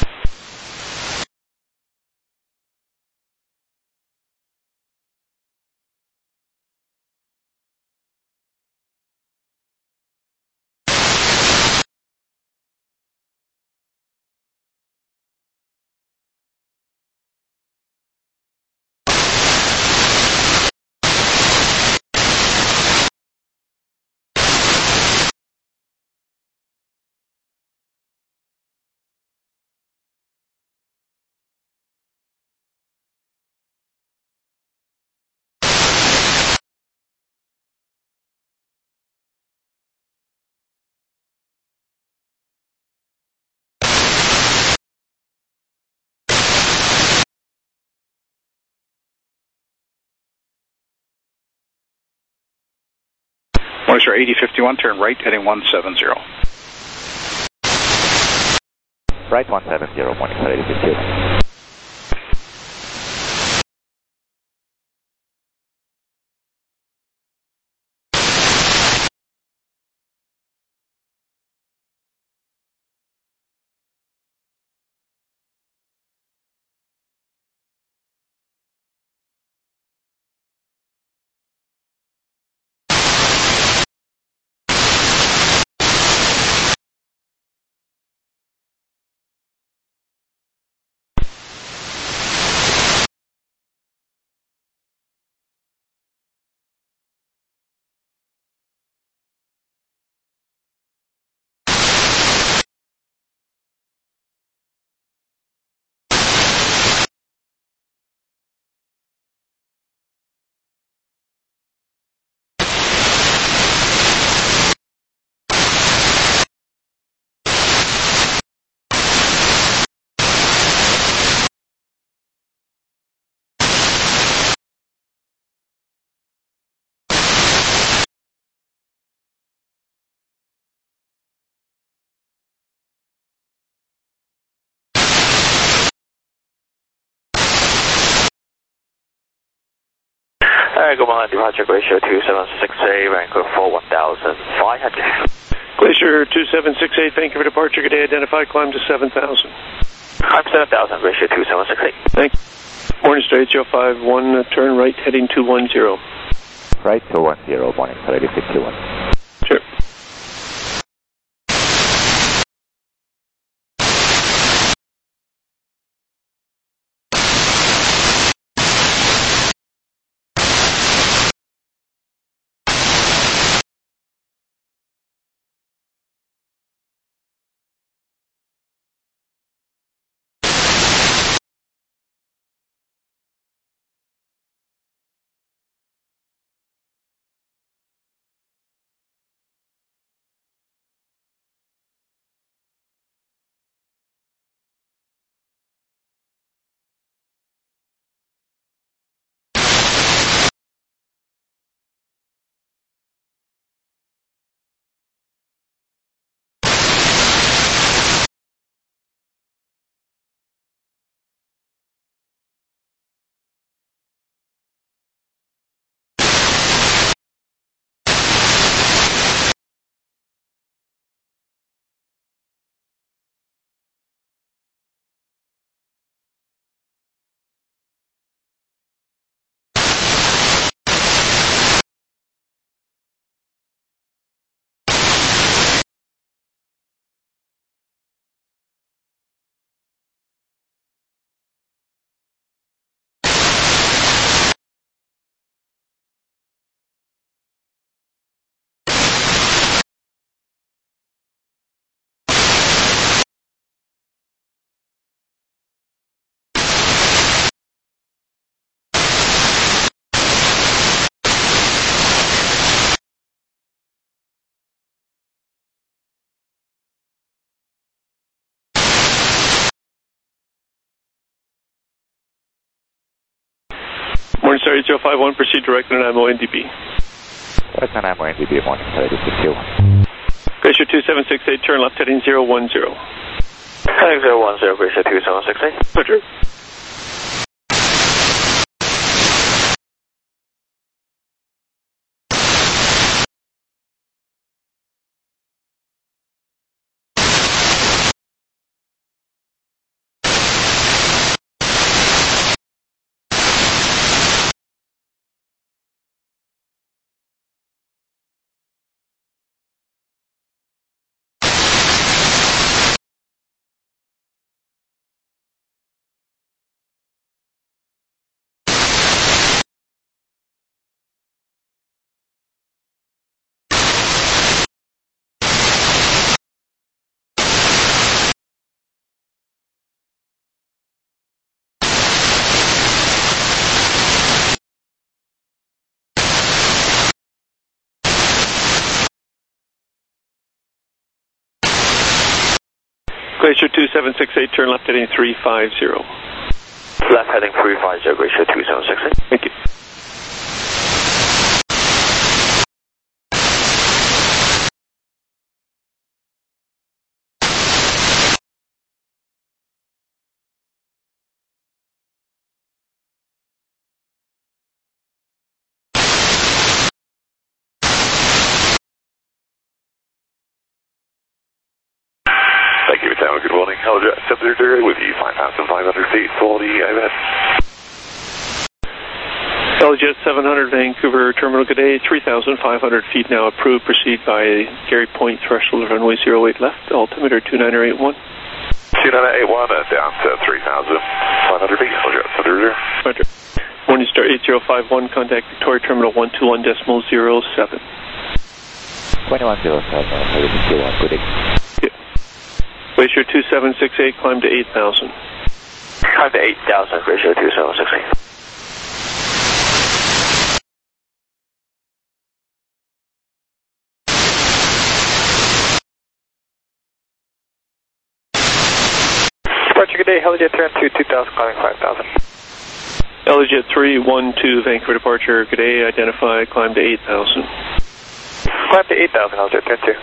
Morning star eighty fifty-one, turn right, heading one seven zero. Right one seven zero, morning star eighty fifty-one. Alright, go on, departure Glacier two seven six eight, Vancouver for one thousand five hundred. Glacier two seven six eight, Vancouver departure, good day, identified, climb to seven thousand. Climb seven thousand, Glacier two seven six eight. Thank you. Morning star eight zero five one, uh, turn right, heading two one zero. Right two one zero, morning star eighty fifty-one. Sure. Morningstar eight zero five one, proceed direct and Dynamo N D B. Direct and Dynamo N D B, Morningstar eight six one. Glacier two seven six eight, turn left heading zero one zero. Heading zero one zero, Glacier two seven six eight. Roger. Glacier two seven six eight, turn left heading three five zero. Left heading three five zero, Glacier two seven six eight. Thank you. Thank you, Tower. Good morning. Helijet seven zero with you, five thousand five hundred feet for the I M S. Helijet seven hundred, Vancouver Terminal, good day, three thousand five hundred feet now approved. Proceed by Gary Point, threshold runway zero eight left, altimeter two nine eight one. two nine eight one, uh, down to three thousand five hundred feet, Helijet seven zero. Roger. Morningstar eight zero five one, contact Victoria Terminal one two one decimal zero seven. twenty-one zero seven, thirty-two one, good day. Glacier two seven six eight, climb to eight thousand. Climb to eight thousand, Glacier two seven six eight. Departure, good day. Helijet turn to two thousand, climbing five thousand. Helijet three one two, Vancouver departure, good day, identify, climb to eight thousand. Climb to eight thousand, Helijet turn two.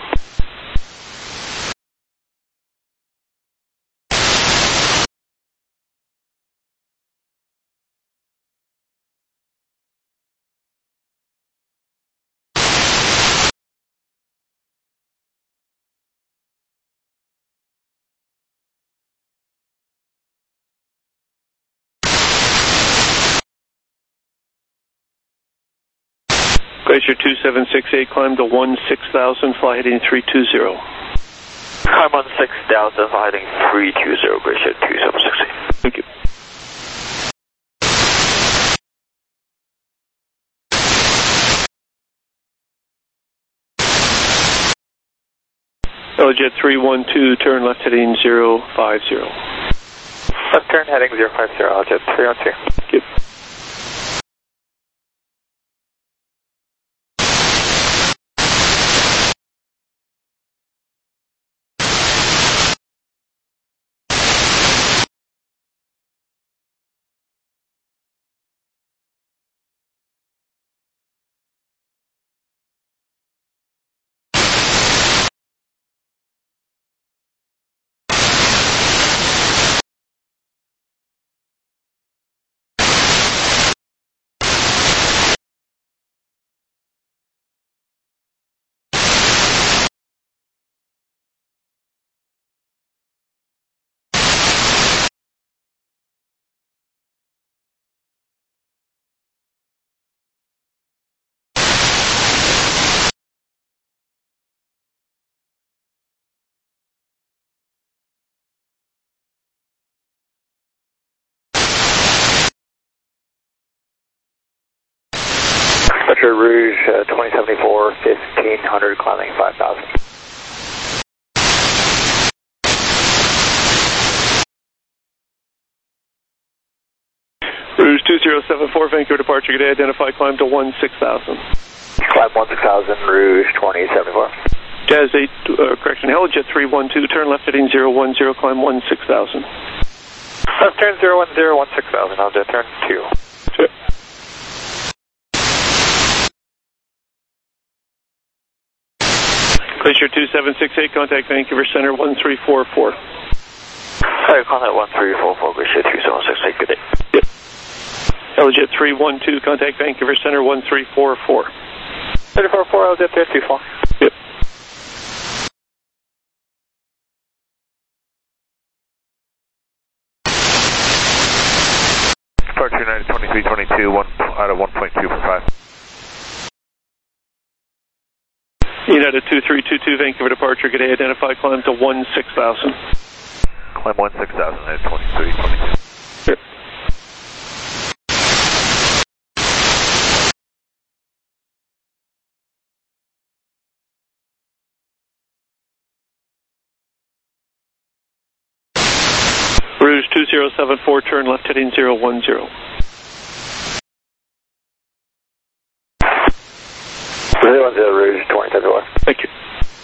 Glacier two seven six eight, climb to one six thousand, fly heading three two zero. Climb on six thousand, fly heading three two zero, Glacier two seven six eight. Thank you. Helijet three one two, turn left heading zero five zero. Left turn heading zero five zero, Helijet three one two. Thank you. Departure Rouge uh, twenty seventy-four, fifteen hundred, climbing five thousand. Rouge two zero seven four, Vancouver departure, good day, identify, climb to one six thousand. Climb one six thousand, Rouge twenty seventy-four. Jazz eight, uh, correction, Helijet three one two, turn left heading zero one zero, climb one six thousand. Left turn zero one zero, one six thousand, Helijet turn two. Sure. Glacier two seven six eight, contact Vancouver Center one three four four. Hi, contact one three four four, Glacier two seven six eight, good day. Yep. Aljet three one two, contact Vancouver Center one three four four. three four four, Aljet three three four. Yep. Departure United twenty-three twenty-two, one out of one point two for five. United two three two two, Vancouver departure, good day, identify, climb to one six thousand. Climb one six thousand at twenty-three twenty-two. Yep. Rouge two zero seven four, turn left heading zero one zero. zero one zero, Rouge twenty seven four. Thank you.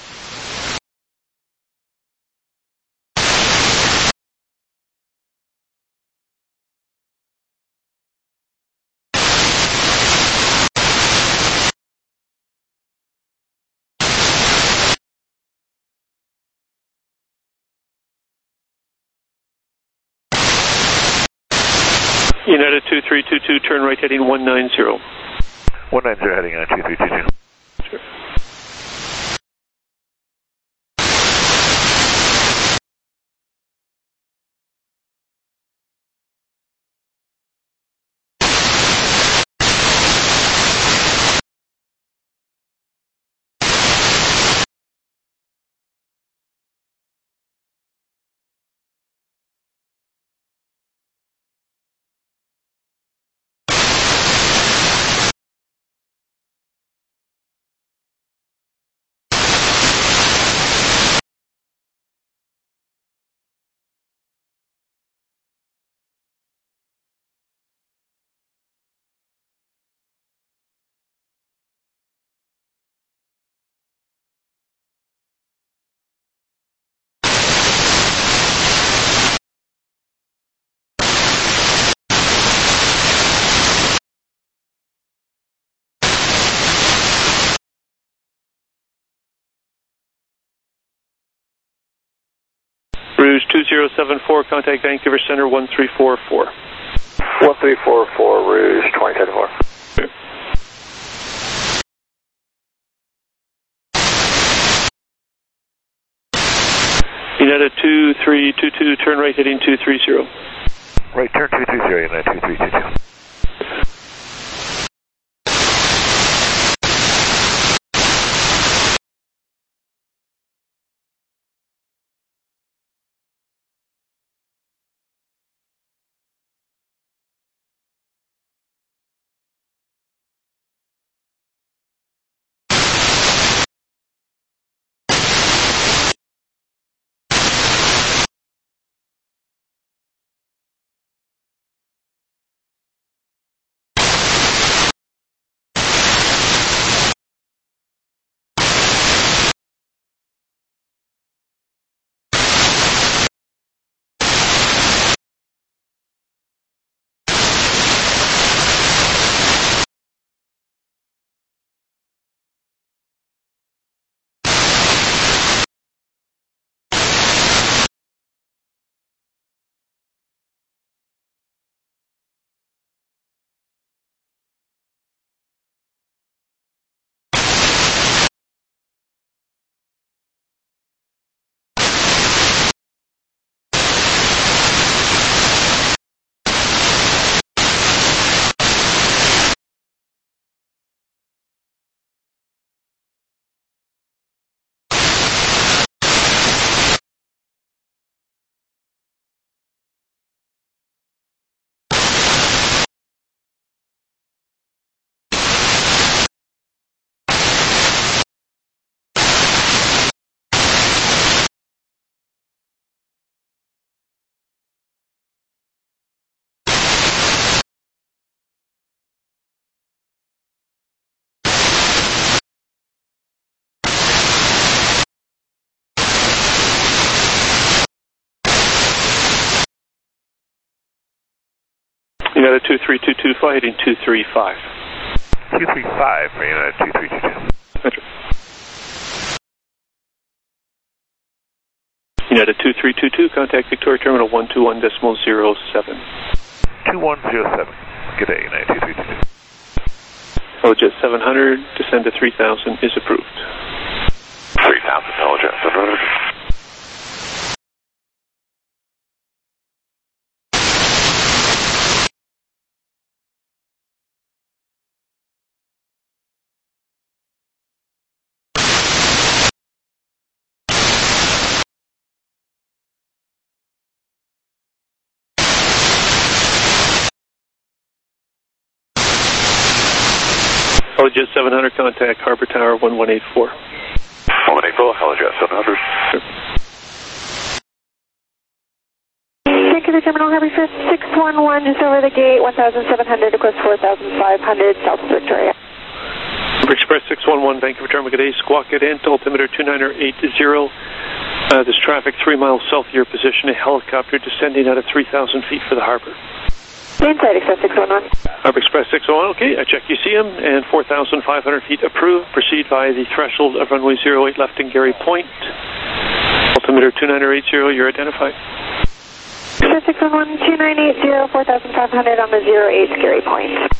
United two three two two, turn right heading one nine zero. one nine zero heading on two three two two. Sure. Rouge two zero seven four, contact Vancouver Center one three four four. one three four four, Rouge twenty seven four. Okay. United two three two two, turn right heading two three zero. Right, turn two three zero, United two three two two. United two three two two, fly heading two three five. two three five for United two three two two. Roger. United two three two two, contact Victoria Terminal one two one decimal zero seven. two one zero seven. Good day, United two three two two. Helijet seven hundred, descend to three thousand is approved. three thousand, Helijet seven hundred. Helijet seven hundred, contact Harbor Tower one one eight four. one one eight four, Helijet seven hundred. Vancouver Terminal, Heavy Fist six one one, just over the gate, one thousand seven hundred, request four thousand five hundred, South Victoria. Harbor Express six one one, Vancouver Terminal, good day, squawk at end, altimeter two nine eight zero. Uh, there's traffic three miles south of your position, a helicopter descending out of three thousand feet for the harbor. Inside Express six one one. Harbor Express six one one, okay, I check you see him, and four thousand five hundred feet approved. Proceed via the threshold of runway zero eight left in Gary Point. Altimeter two nine eight zero, you're identified. Express six one one, two nine eight zero, four thousand five hundred on the zero eight Gary Point.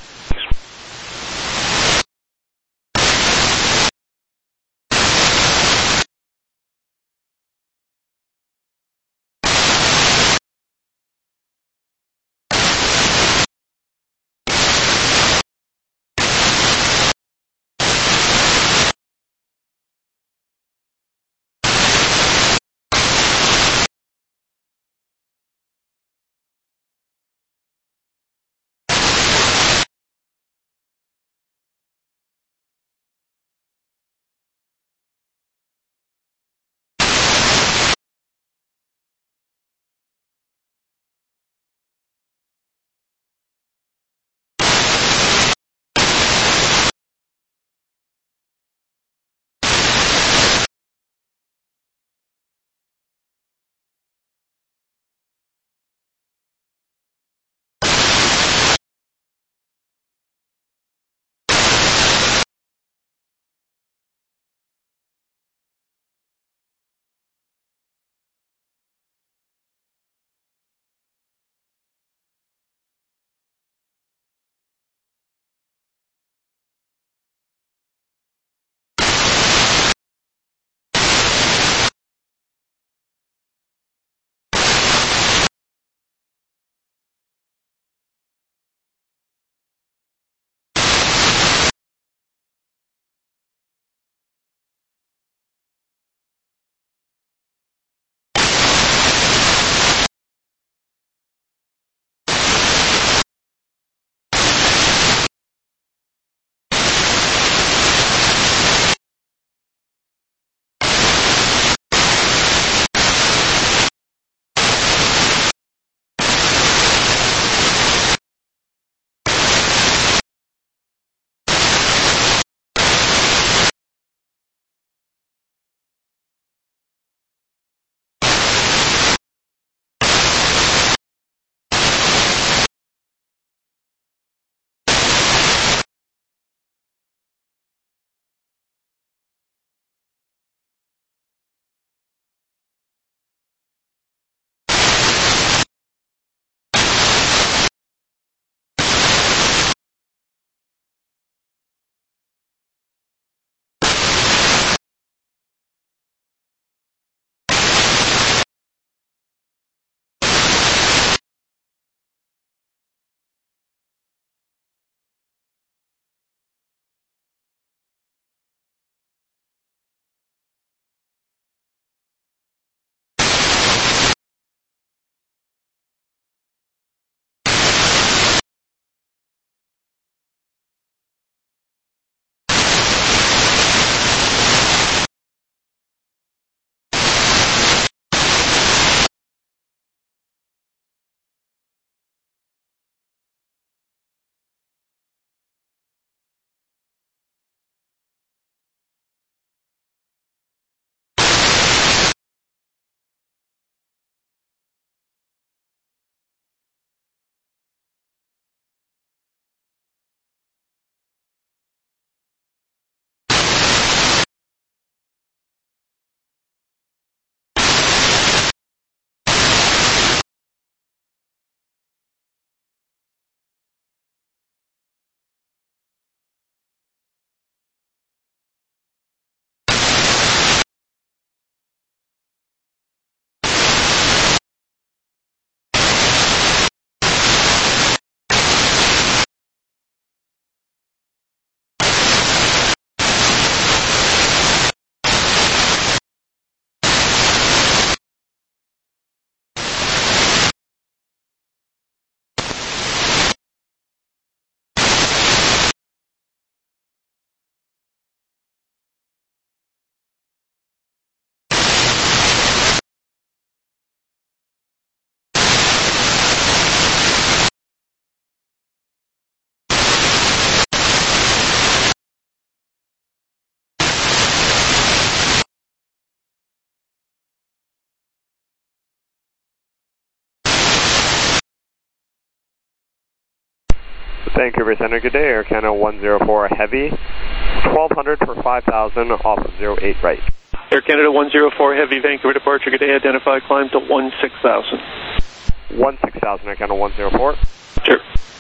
Vancouver Center, good day. Air Canada one zero four Heavy, twelve hundred for five thousand off of zero eight right. Air Canada one zero four Heavy, Vancouver departure, good day. Identify, climb to one six thousand. one six thousand, Air Canada one zero four. Sure.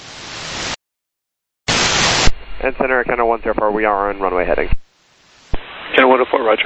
And Center, Air Canada one zero four, we are on runway heading. Canada one zero four, roger.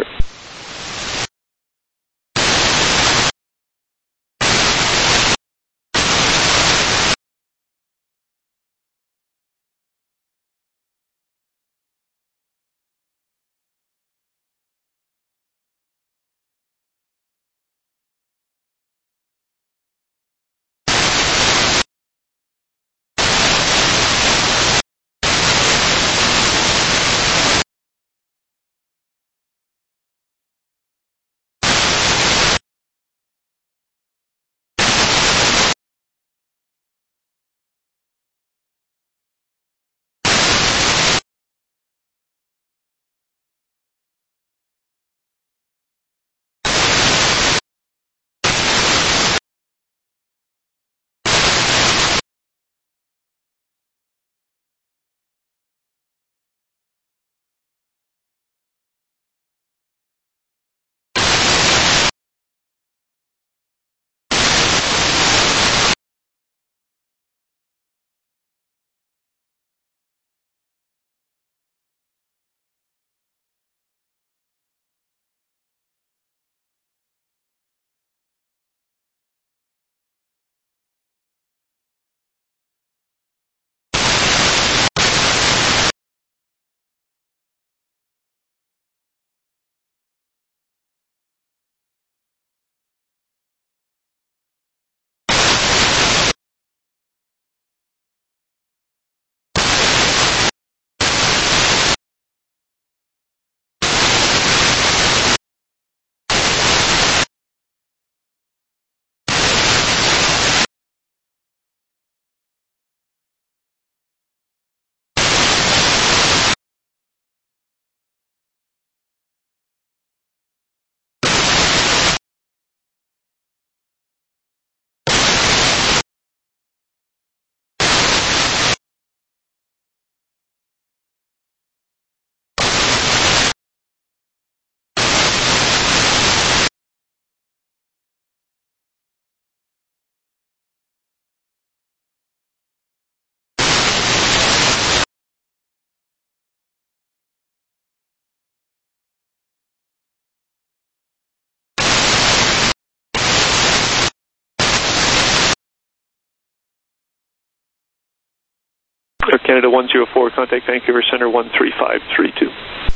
Air Canada one zero four, contact Vancouver Center one three five three two.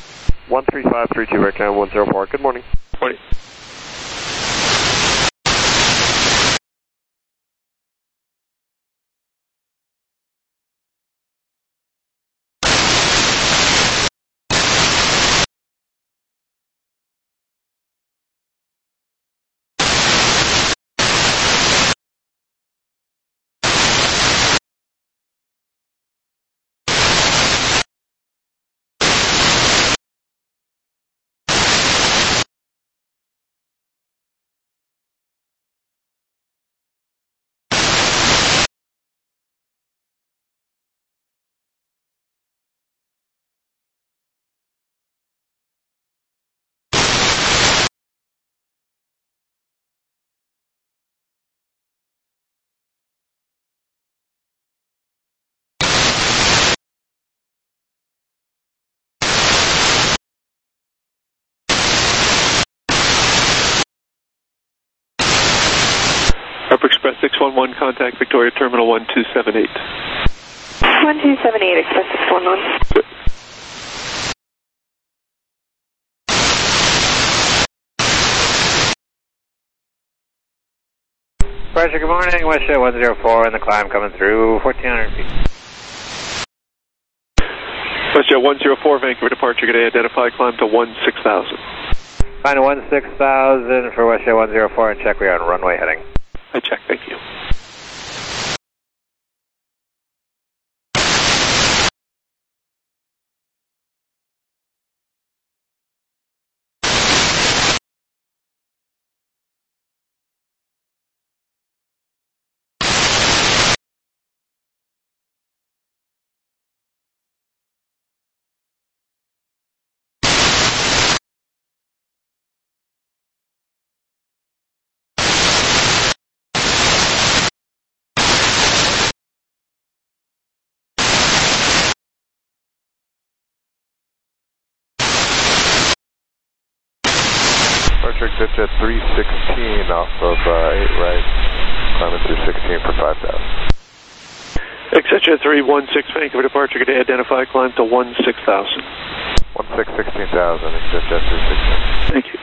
one three five three two, Air Canada one zero four, good morning. Morning. Upper Express six one one, contact Victoria Terminal one two seven eight. one two seven eight, Express six one one. Good. Pressure, good morning. Westjet one zero four and the climb coming through, fourteen hundred feet. Westjet one zero four, Vancouver departure, good day. Identify, climb to one six thousand. Climb to one six thousand for Westjet one zero four and check we are on runway heading. I check, thank you. Departure exit jet three sixteen off of uh, eight right. Climbing through sixteen for five thousand. Exit jet three one six, Vancouver departure, good day, identify, climb to one six thousand. one six, sixteen thousand, exit jet three sixteen. Thank you.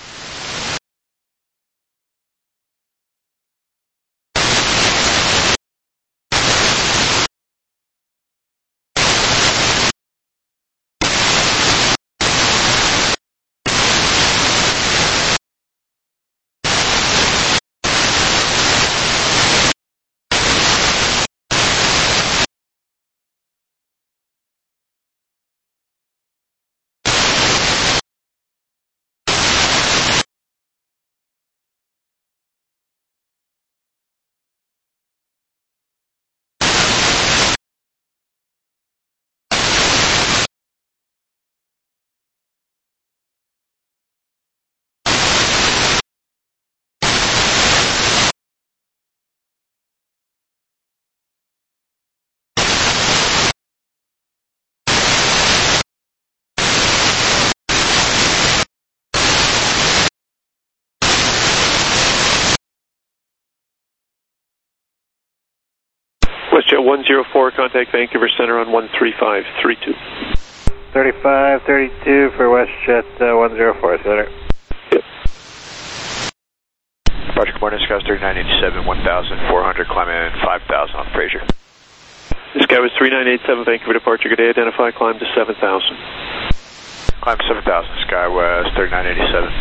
WestJet one zero four, contact Vancouver Center on one three five three two. thirty-five thirty-two for WestJet uh, one zero four, see you later. Yep. Departure, good morning, Sky thirty-nine eighty-seven, one thousand four hundred, climbing in five thousand on Fraser. Sky was three nine eight seven, Vancouver departure, good day, identify, climb to seven thousand. Climb seven thousand, SkyWest thirty-nine eighty-seven.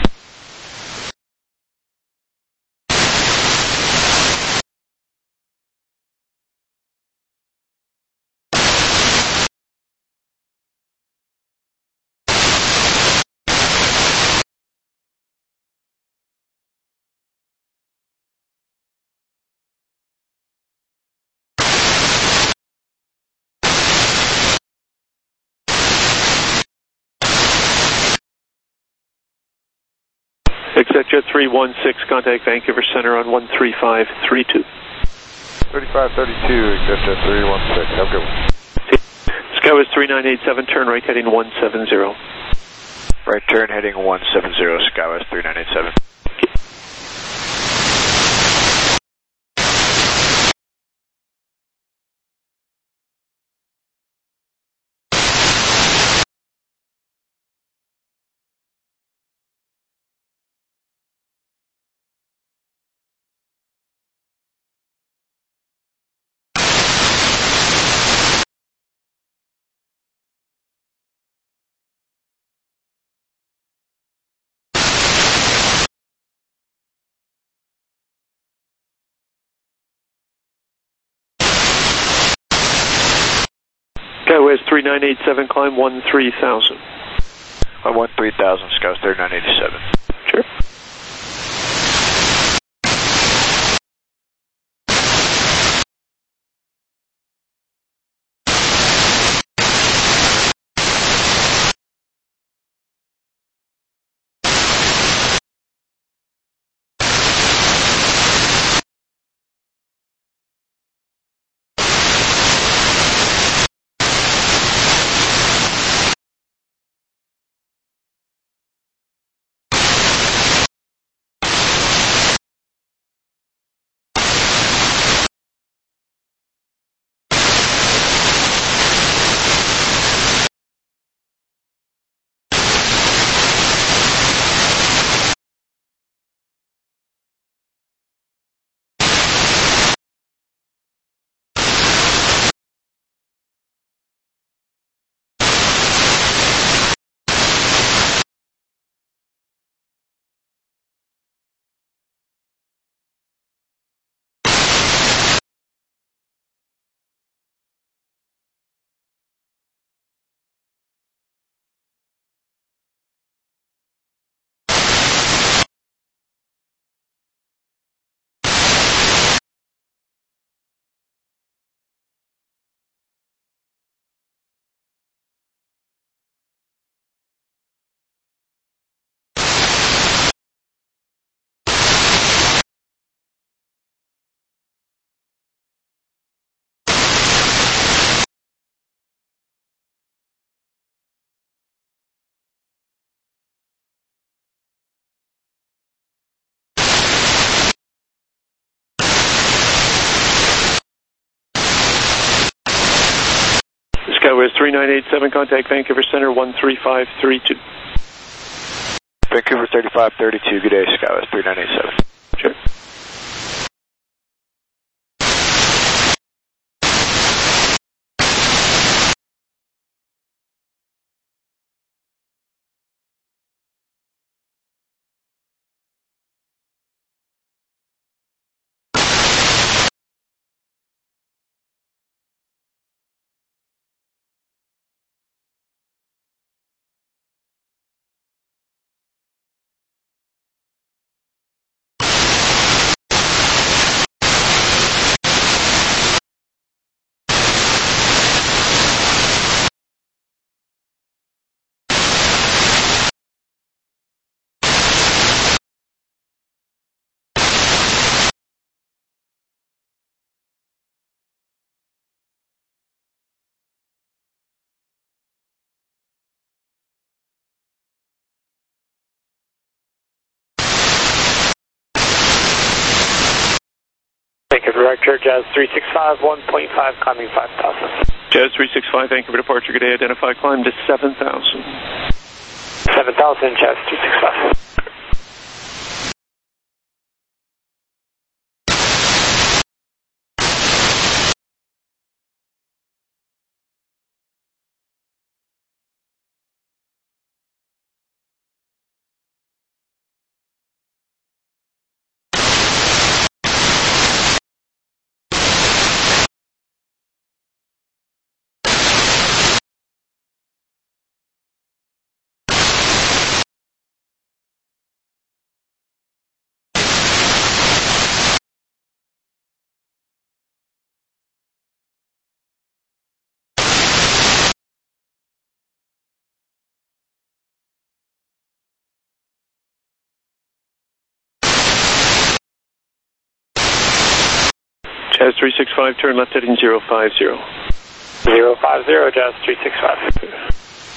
ExecJet three one six, contact Vancouver Center on one three five three two. thirty-five thirty-two, ExecJet three one six, have a good one. SkyWest three nine eight seven, turn right heading one seven zero. Right turn heading one seven zero, SkyWest three nine eight seven. SkyWest three nine eight seven, climb one three thousand. Climb one three thousand, SkyWest thirty-nine eighty-seven. Sure. SkyWest three nine eight seven, contact Vancouver Center one three five three two. Vancouver thirty-five thirty-two, good day, SkyWest three nine eight seven. Sure. Vancouver Director, Jazz three six five, one point five, climbing five thousand. Jazz three six five, Vancouver departure, good day, identify, climb to seven thousand. seven thousand, Jazz three six five. Jazz three six five, turn left heading zero five zero. zero five zero, Jazz three six five.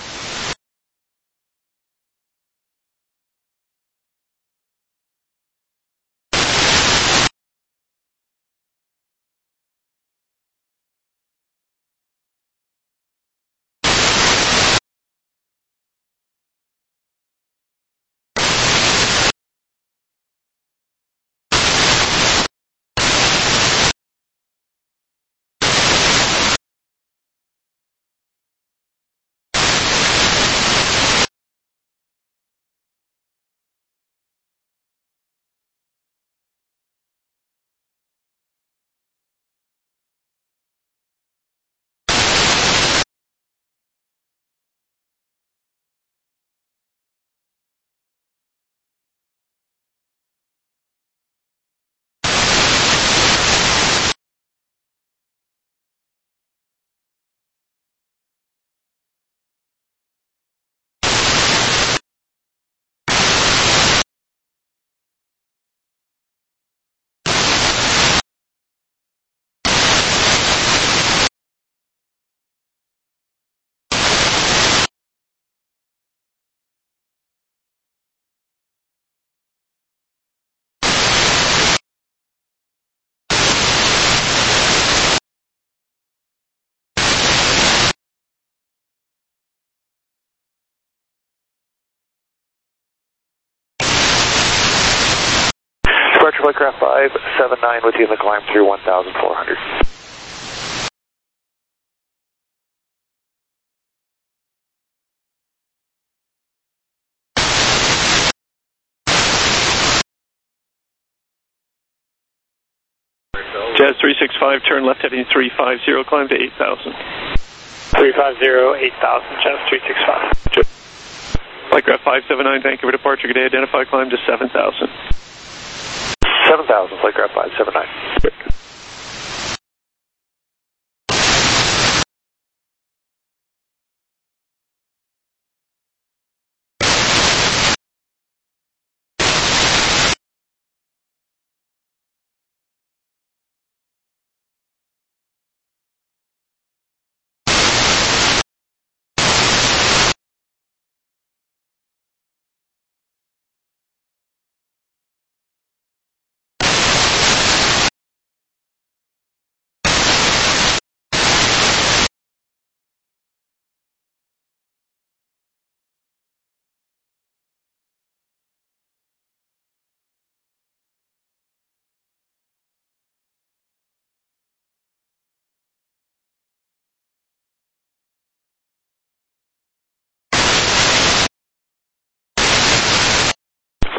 Departure Flightcraft five seven nine with you in the climb through one thousand four hundred. Jazz three six five, turn left heading three five zero, climb to eight thousand. three five zero, eight thousand, Jazz three six five. Flightcraft five seven nine, Vancouver departure, good day, identify, climb to seven thousand. seven thousand, Flightcraft five seven nine.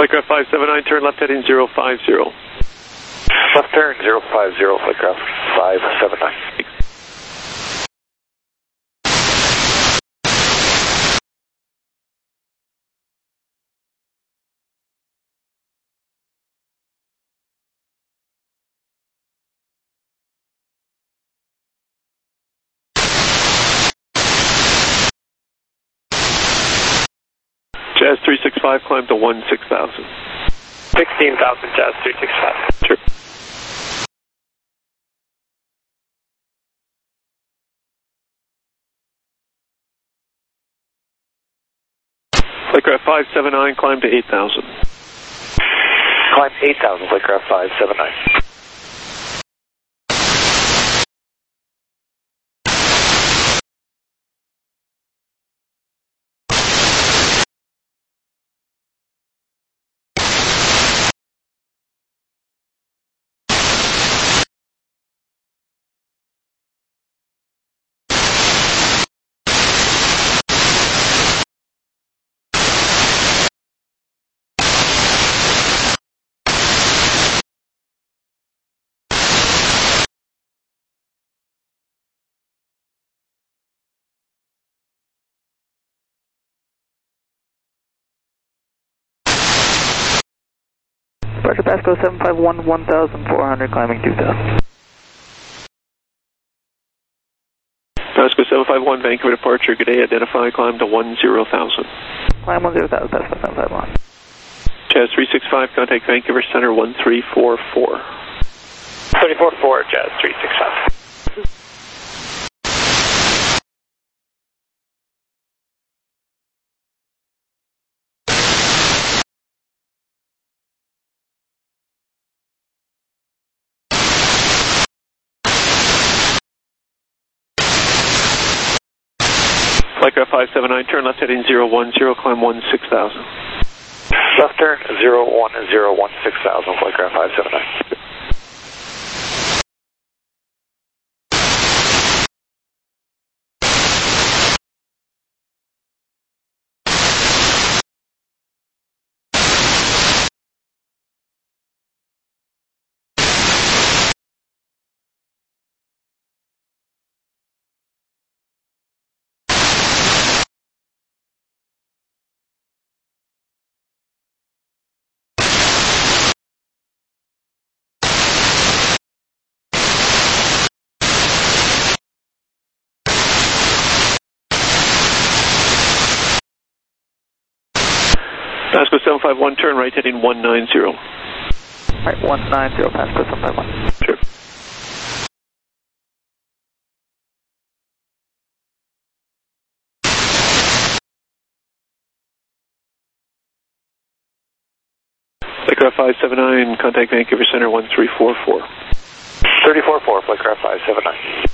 Flightcraft five seven nine, turn left heading zero five zero. Left turn zero five zero, Flightcraft five seven nine. Jazz three six five, climb to one six thousand. sixteen thousand, Jazz three six five. Sure. Flightcraft five seven nine, climb to eight thousand. Climb eight thousand, Flightcraft five seven nine. Departure Pasco seven five one, one thousand four hundred, climbing two thousand. Pasco seven five one, Vancouver departure, good day, identify, climb to one zero thousand. Climb one zero thousand, Pasco seven five one. Jazz three six five, contact Vancouver Center one three four four. three four four, Jazz three six five. Flightcraft five seven nine, turn left heading zero one zero, climb one six thousand. Left turn zero one zero one six thousand, Flightcraft five seven nine. Pasco seven five one, turn right heading one nine zero. Right, one nine zero, Pasco seven five one. Sure. Flightcraft five seven nine, contact Vancouver Center one three four four. three four four, Flightcraft five seven nine.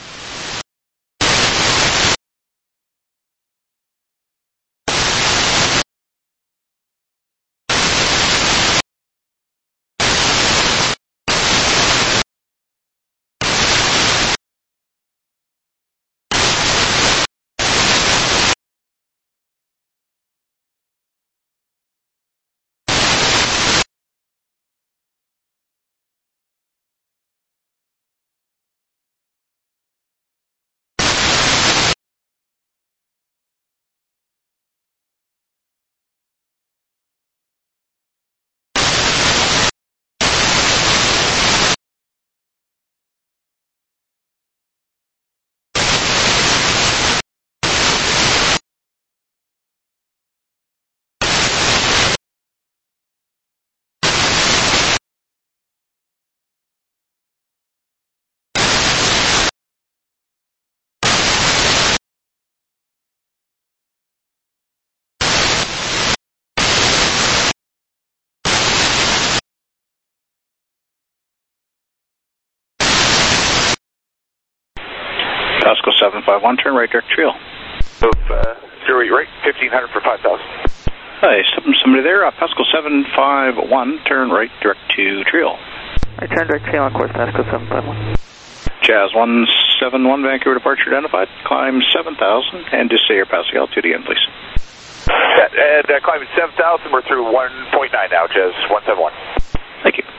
Pasco seven five one, turn right, direct trail. Move uh, zero eight right, fifteen hundred for five thousand. Hi, somebody there, uh, Pasco seven five one, turn right, direct to trail. Right, turn direct trail on course, Pasco seven five one. Jazz one seven one, Vancouver departure identified, climb seven thousand, and just say your passing altitude again, please. Yeah, and uh, climbing seven thousand, we're through one point nine now, Jazz one seven one. Thank you.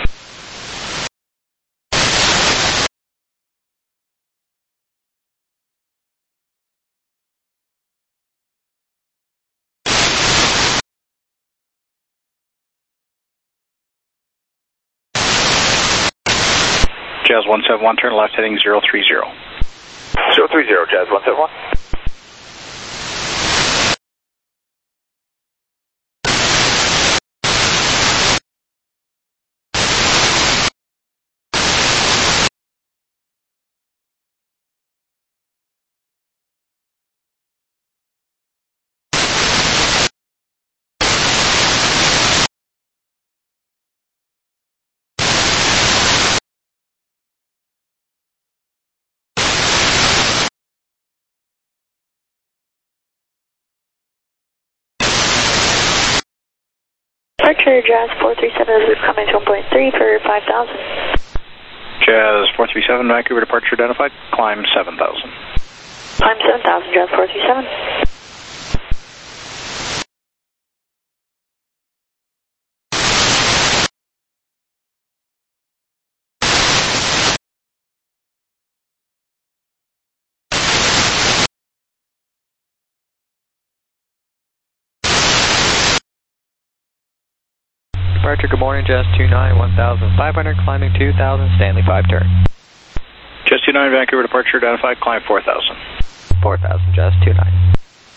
Jazz one seven one, turn left heading zero three zero. zero three zero, Jazz one seven one. Departure Jazz four three seven, loop coming to one point three for five thousand. Jazz four three seven, Vancouver departure identified, climb seven thousand. Climb seven thousand, Jazz four three seven. Departure, good morning, Jazz two nine, one thousand five hundred, climbing two thousand, Stanley five turn. Jazz two nine, Vancouver departure identified, climb four thousand. four thousand, Jazz two nine.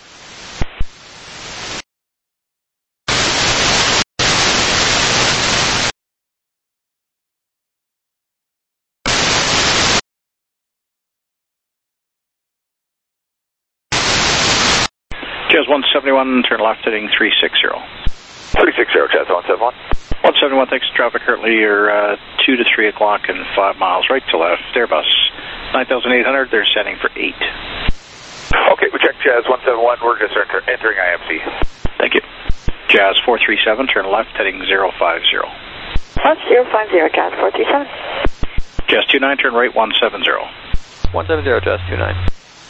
Jazz one seventy-one, turn left heading three six zero. three six zero, Jazz one seven one. one seventy-one, thanks to traffic currently, you're uh, two to three o'clock and five miles right to left. Airbus nine thousand eight hundred, they're setting for eight. Okay, we checked Jazz one seven one, we're just enter entering I M C. Thank you. Jazz four three seven, turn left heading zero five zero. Left zero five zero, Jazz four three seven. Jazz two nine, turn right one seven zero. one seven zero, Jazz two nine.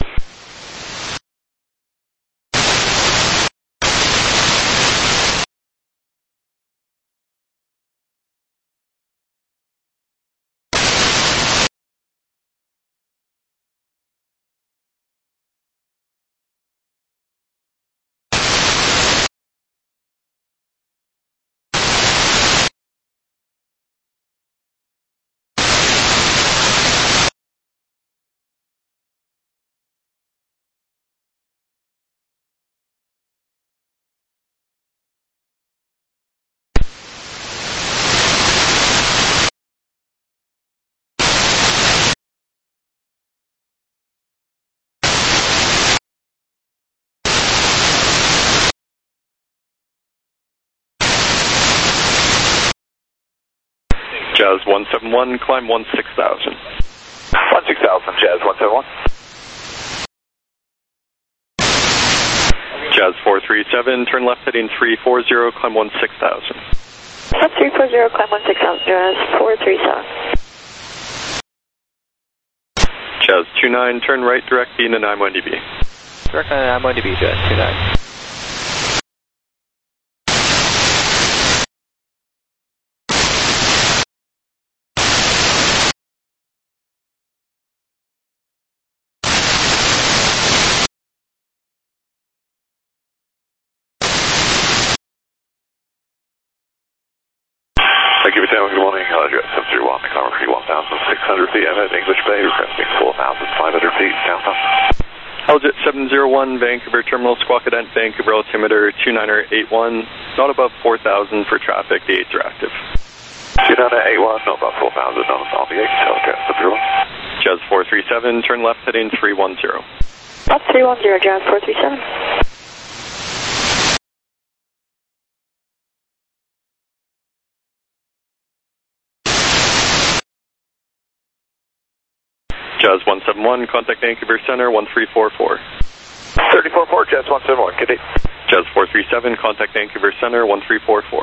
Jazz one seven one, climb one six thousand. one six thousand, Jazz one seven one. Jazz four three seven, turn left heading three four zero, climb one six thousand. Left three four zero, climb one six thousand, Jazz four three seven. Jazz two nine, turn right direct beam to nine one D B. Direct nine one D B, Jazz two nine. Thank you for telling me good morning. Uh, Jet seven three one, climb three one thousand six hundred feet, I'm at English Bay, requesting four thousand five hundred feet, downtown. Helljet seven zero one, Vancouver Terminal, Squawk Cadet, Vancouver altimeter two niner eight one, not above four thousand for traffic, the eights are active. two niner eight one, not above four thousand on, on the eight, Helljet seven zero one. Jazz four three seven, turn left heading three one zero. Left three one zero, Jazz four three seven. Jazz one seven one, contact Vancouver Center one three four four. three four four, Jazz one seven one, good day. Jazz four three seven, contact Vancouver Center one three four four.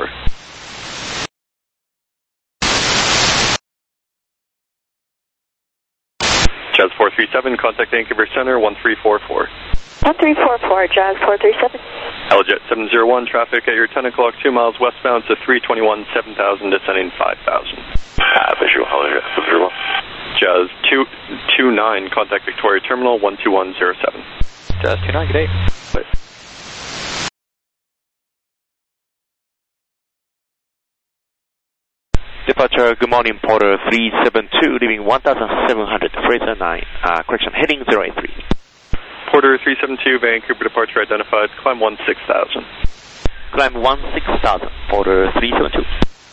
Jazz four three seven, contact Vancouver Center one three four four. one three four four, Jazz four three seven. Helijet seven zero one, traffic at your ten o'clock, two miles westbound to three twenty-one, seven thousand, descending five thousand. Uh, visual, Helijet seven zero one. Jazz two two nine, contact Victoria Terminal one two one zero seven. Jazz two nine, good day. Bye. Departure, good morning, Porter three seven two, leaving one thousand seven hundred, Fraser nine, uh, correction, heading zero eight three. Porter three seven two, Vancouver departure identified, climb one six thousand. Climb one six thousand, Porter three seven two.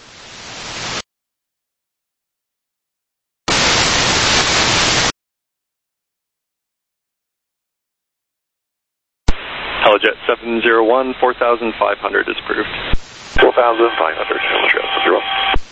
Helijet seven zero one, four thousand five hundred is approved. four thousand five hundred, Helijet seven zero one.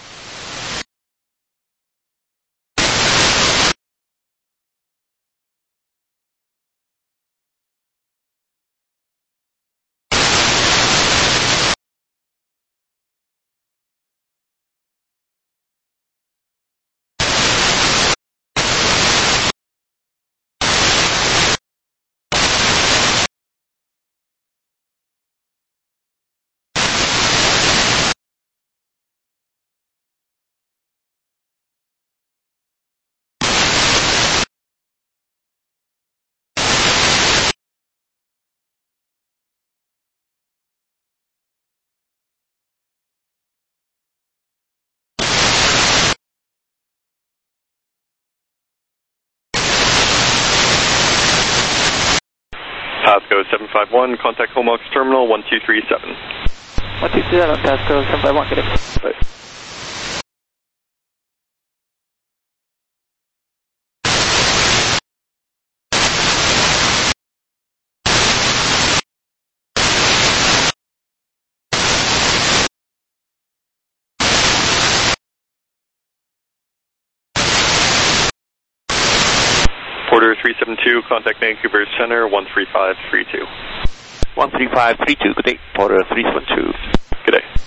Pasco seven five one, contact Homox Terminal one two three seven. one two three seven, Pasco seven five one, good day. Bye. Porter three seven two, contact Vancouver Center one three five three two. one three five three two, good day, Porter three seven two. Good day.